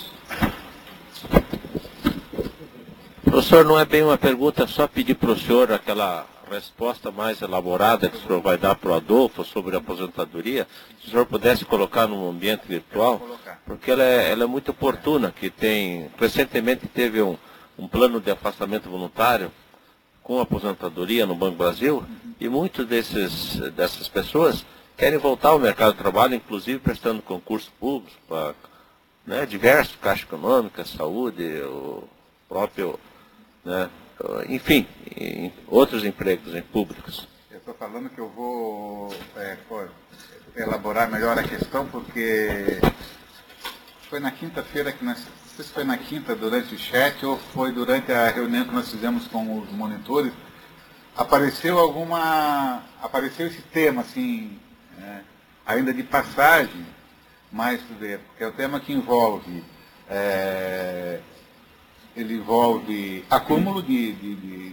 Professor, não é bem uma pergunta, é só pedir para o senhor aquela resposta mais elaborada que o senhor vai dar para o Adolfo sobre a aposentadoria, se o senhor pudesse colocar num ambiente virtual, porque ela é muito oportuna, que recentemente teve um plano de afastamento voluntário com aposentadoria no Banco Brasil, e muitas dessas pessoas querem voltar ao mercado de trabalho, inclusive prestando concursos públicos para diversos, Caixa Econômica, Saúde, o próprio, enfim, outros empregos públicos. Eu estou falando que eu vou elaborar melhor a questão, porque foi na quinta-feira que nós, não sei se foi na quinta durante o chat ou foi durante a reunião que nós fizemos com os monitores, apareceu esse tema assim, ainda de passagem, mas porque é o tema que envolve ele envolve acúmulo de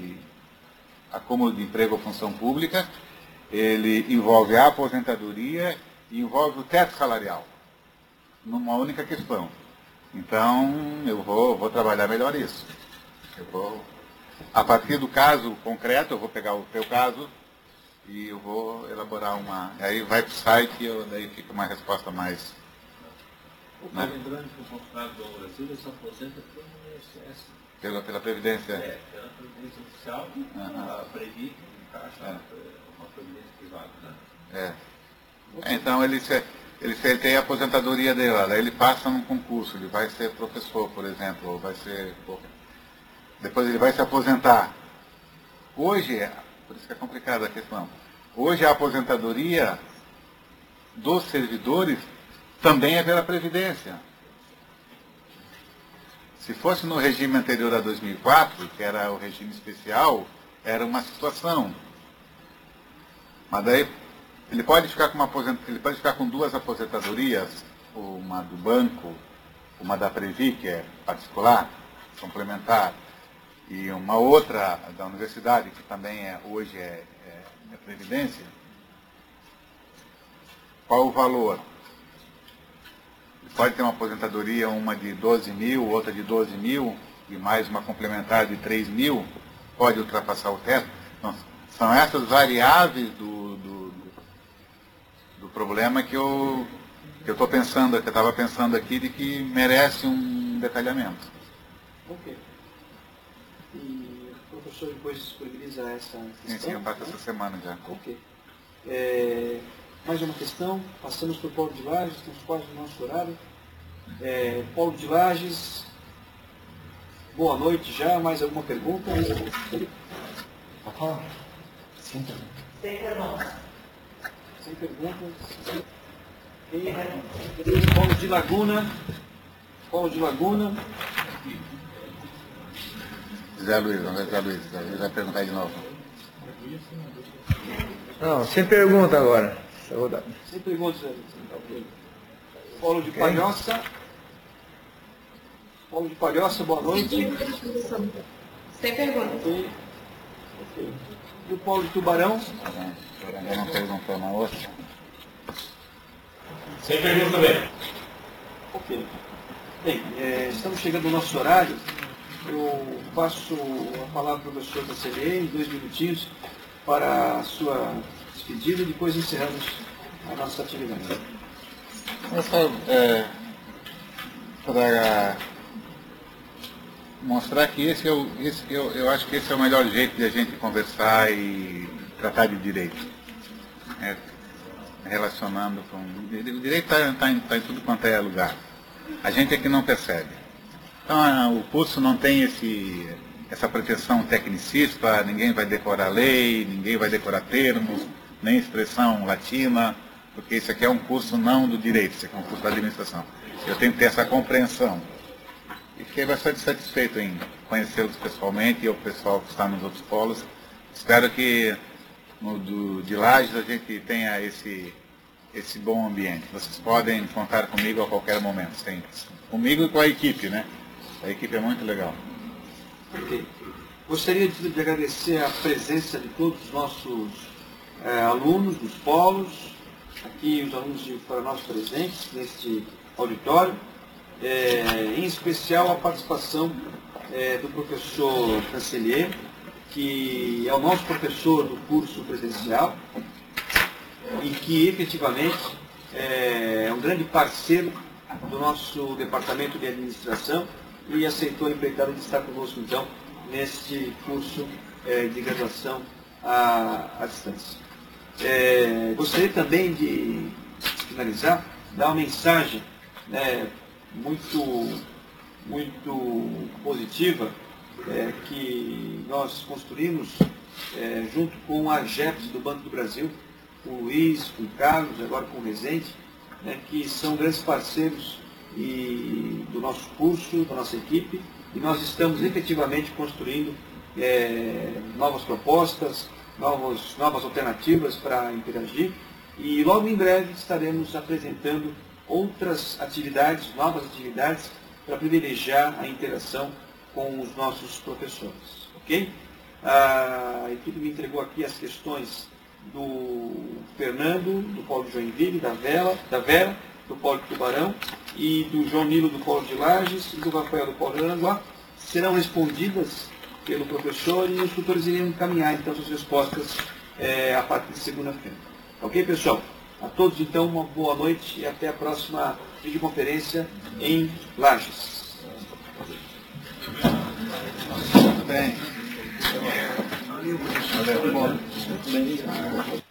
emprego ou função pública, ele envolve a aposentadoria e envolve o teto salarial, numa única questão. Então, eu vou trabalhar melhor isso. A partir do caso concreto, eu vou pegar o teu caso e eu vou elaborar aí vai para o site e daí fica uma resposta mais... Lembrando que o funcionário do Brasil ele se aposenta pelo INSS. Pela Previdência? Pela Previdência Oficial, a Previ, Caixa, uma Previdência privada, Então ele tem a aposentadoria dele lá, daí ele passa num concurso, ele vai ser professor, por exemplo, ou vai ser... Depois ele vai se aposentar. Hoje, por isso que é complicada a questão, hoje a aposentadoria dos servidores também é pela Previdência. Se fosse no regime anterior a 2004, que era o regime especial, era uma situação. Mas daí ele pode ficar com duas aposentadorias, uma do banco, uma da Previ, que é particular, complementar, e uma outra da universidade, que também hoje é Previdência. Qual o valor? Pode ter uma aposentadoria, uma de 12 mil, outra de 12 mil, e mais uma complementar de 3 mil, pode ultrapassar o teto. Então, são essas variáveis do problema que eu estou pensando, que eu estava pensando aqui, de que merece um detalhamento. Ok. E o professor depois disponibiliza essa questão? Sim, eu faço essa semana já. Ok. Mais uma questão, passamos para o Paulo de Lages, estamos quase no nosso horário. Paulo de Lages, boa noite já, mais alguma pergunta? Sem perguntas. Sem perguntas. Paulo de Laguna. Zé Luiz vai perguntar de novo. Não, sem pergunta agora. Sem perguntas, Zé Luiz. Paulo de Palhoça. Boa noite. Sem pergunta. Ok. E o Paulo de Tubarão? Eu não perguntou na outra. Sem pergunta também. Ok. Bem, estamos chegando ao nosso horário. Eu passo a palavra para o professor da CBN, 2 minutinhos, para a sua despedida e depois encerramos a nossa atividade. Para mostrar que eu acho que esse é o melhor jeito de a gente conversar e tratar de direito. Relacionando com... O direito está em tudo quanto é lugar. A gente é que não percebe. Então, o curso não tem essa pretensão tecnicista, ninguém vai decorar lei, ninguém vai decorar termos, nem expressão latina, porque isso aqui é um curso não do direito, isso aqui é um curso da administração. Eu tenho que ter essa compreensão. E fiquei bastante satisfeito em conhecê-los pessoalmente e o pessoal que está nos outros polos. Espero que de Lages a gente tenha esse bom ambiente. Vocês podem contar comigo a qualquer momento, sempre. Comigo e com a equipe, né? A equipe é muito legal. Ok. Gostaria de agradecer a presença de todos os nossos alunos dos polos, aqui os alunos de Florianópolis presentes neste auditório, em especial a participação do professor Cancelier, que é o nosso professor do curso presencial e que efetivamente é um grande parceiro do nosso departamento de administração e aceitou a empreitada de estar conosco então neste curso de graduação à distância. Gostaria também de finalizar, dar uma mensagem muito positiva que nós construímos junto com a GEPS do Banco do Brasil, com o Luiz, com o Carlos, agora com o Rezende, que são grandes parceiros do nosso curso, da nossa equipe, e nós estamos efetivamente construindo novas propostas, novas alternativas para interagir, e logo em breve estaremos apresentando outras atividades, novas atividades, para privilegiar a interação com os nossos professores. Ok? A equipe me entregou aqui as questões do Fernando, do Polo de Joinville, da Vera, do Polo de Tubarão, e do João Nilo, do Polo de Lages, e do Rafael, do Polo de Aranguá. Serão respondidas pelo professor e os tutores irão encaminhar então suas respostas a partir de segunda-feira. Ok, pessoal? A todos, então, uma boa noite e até a próxima videoconferência em Lages. Muito bem. Valeu.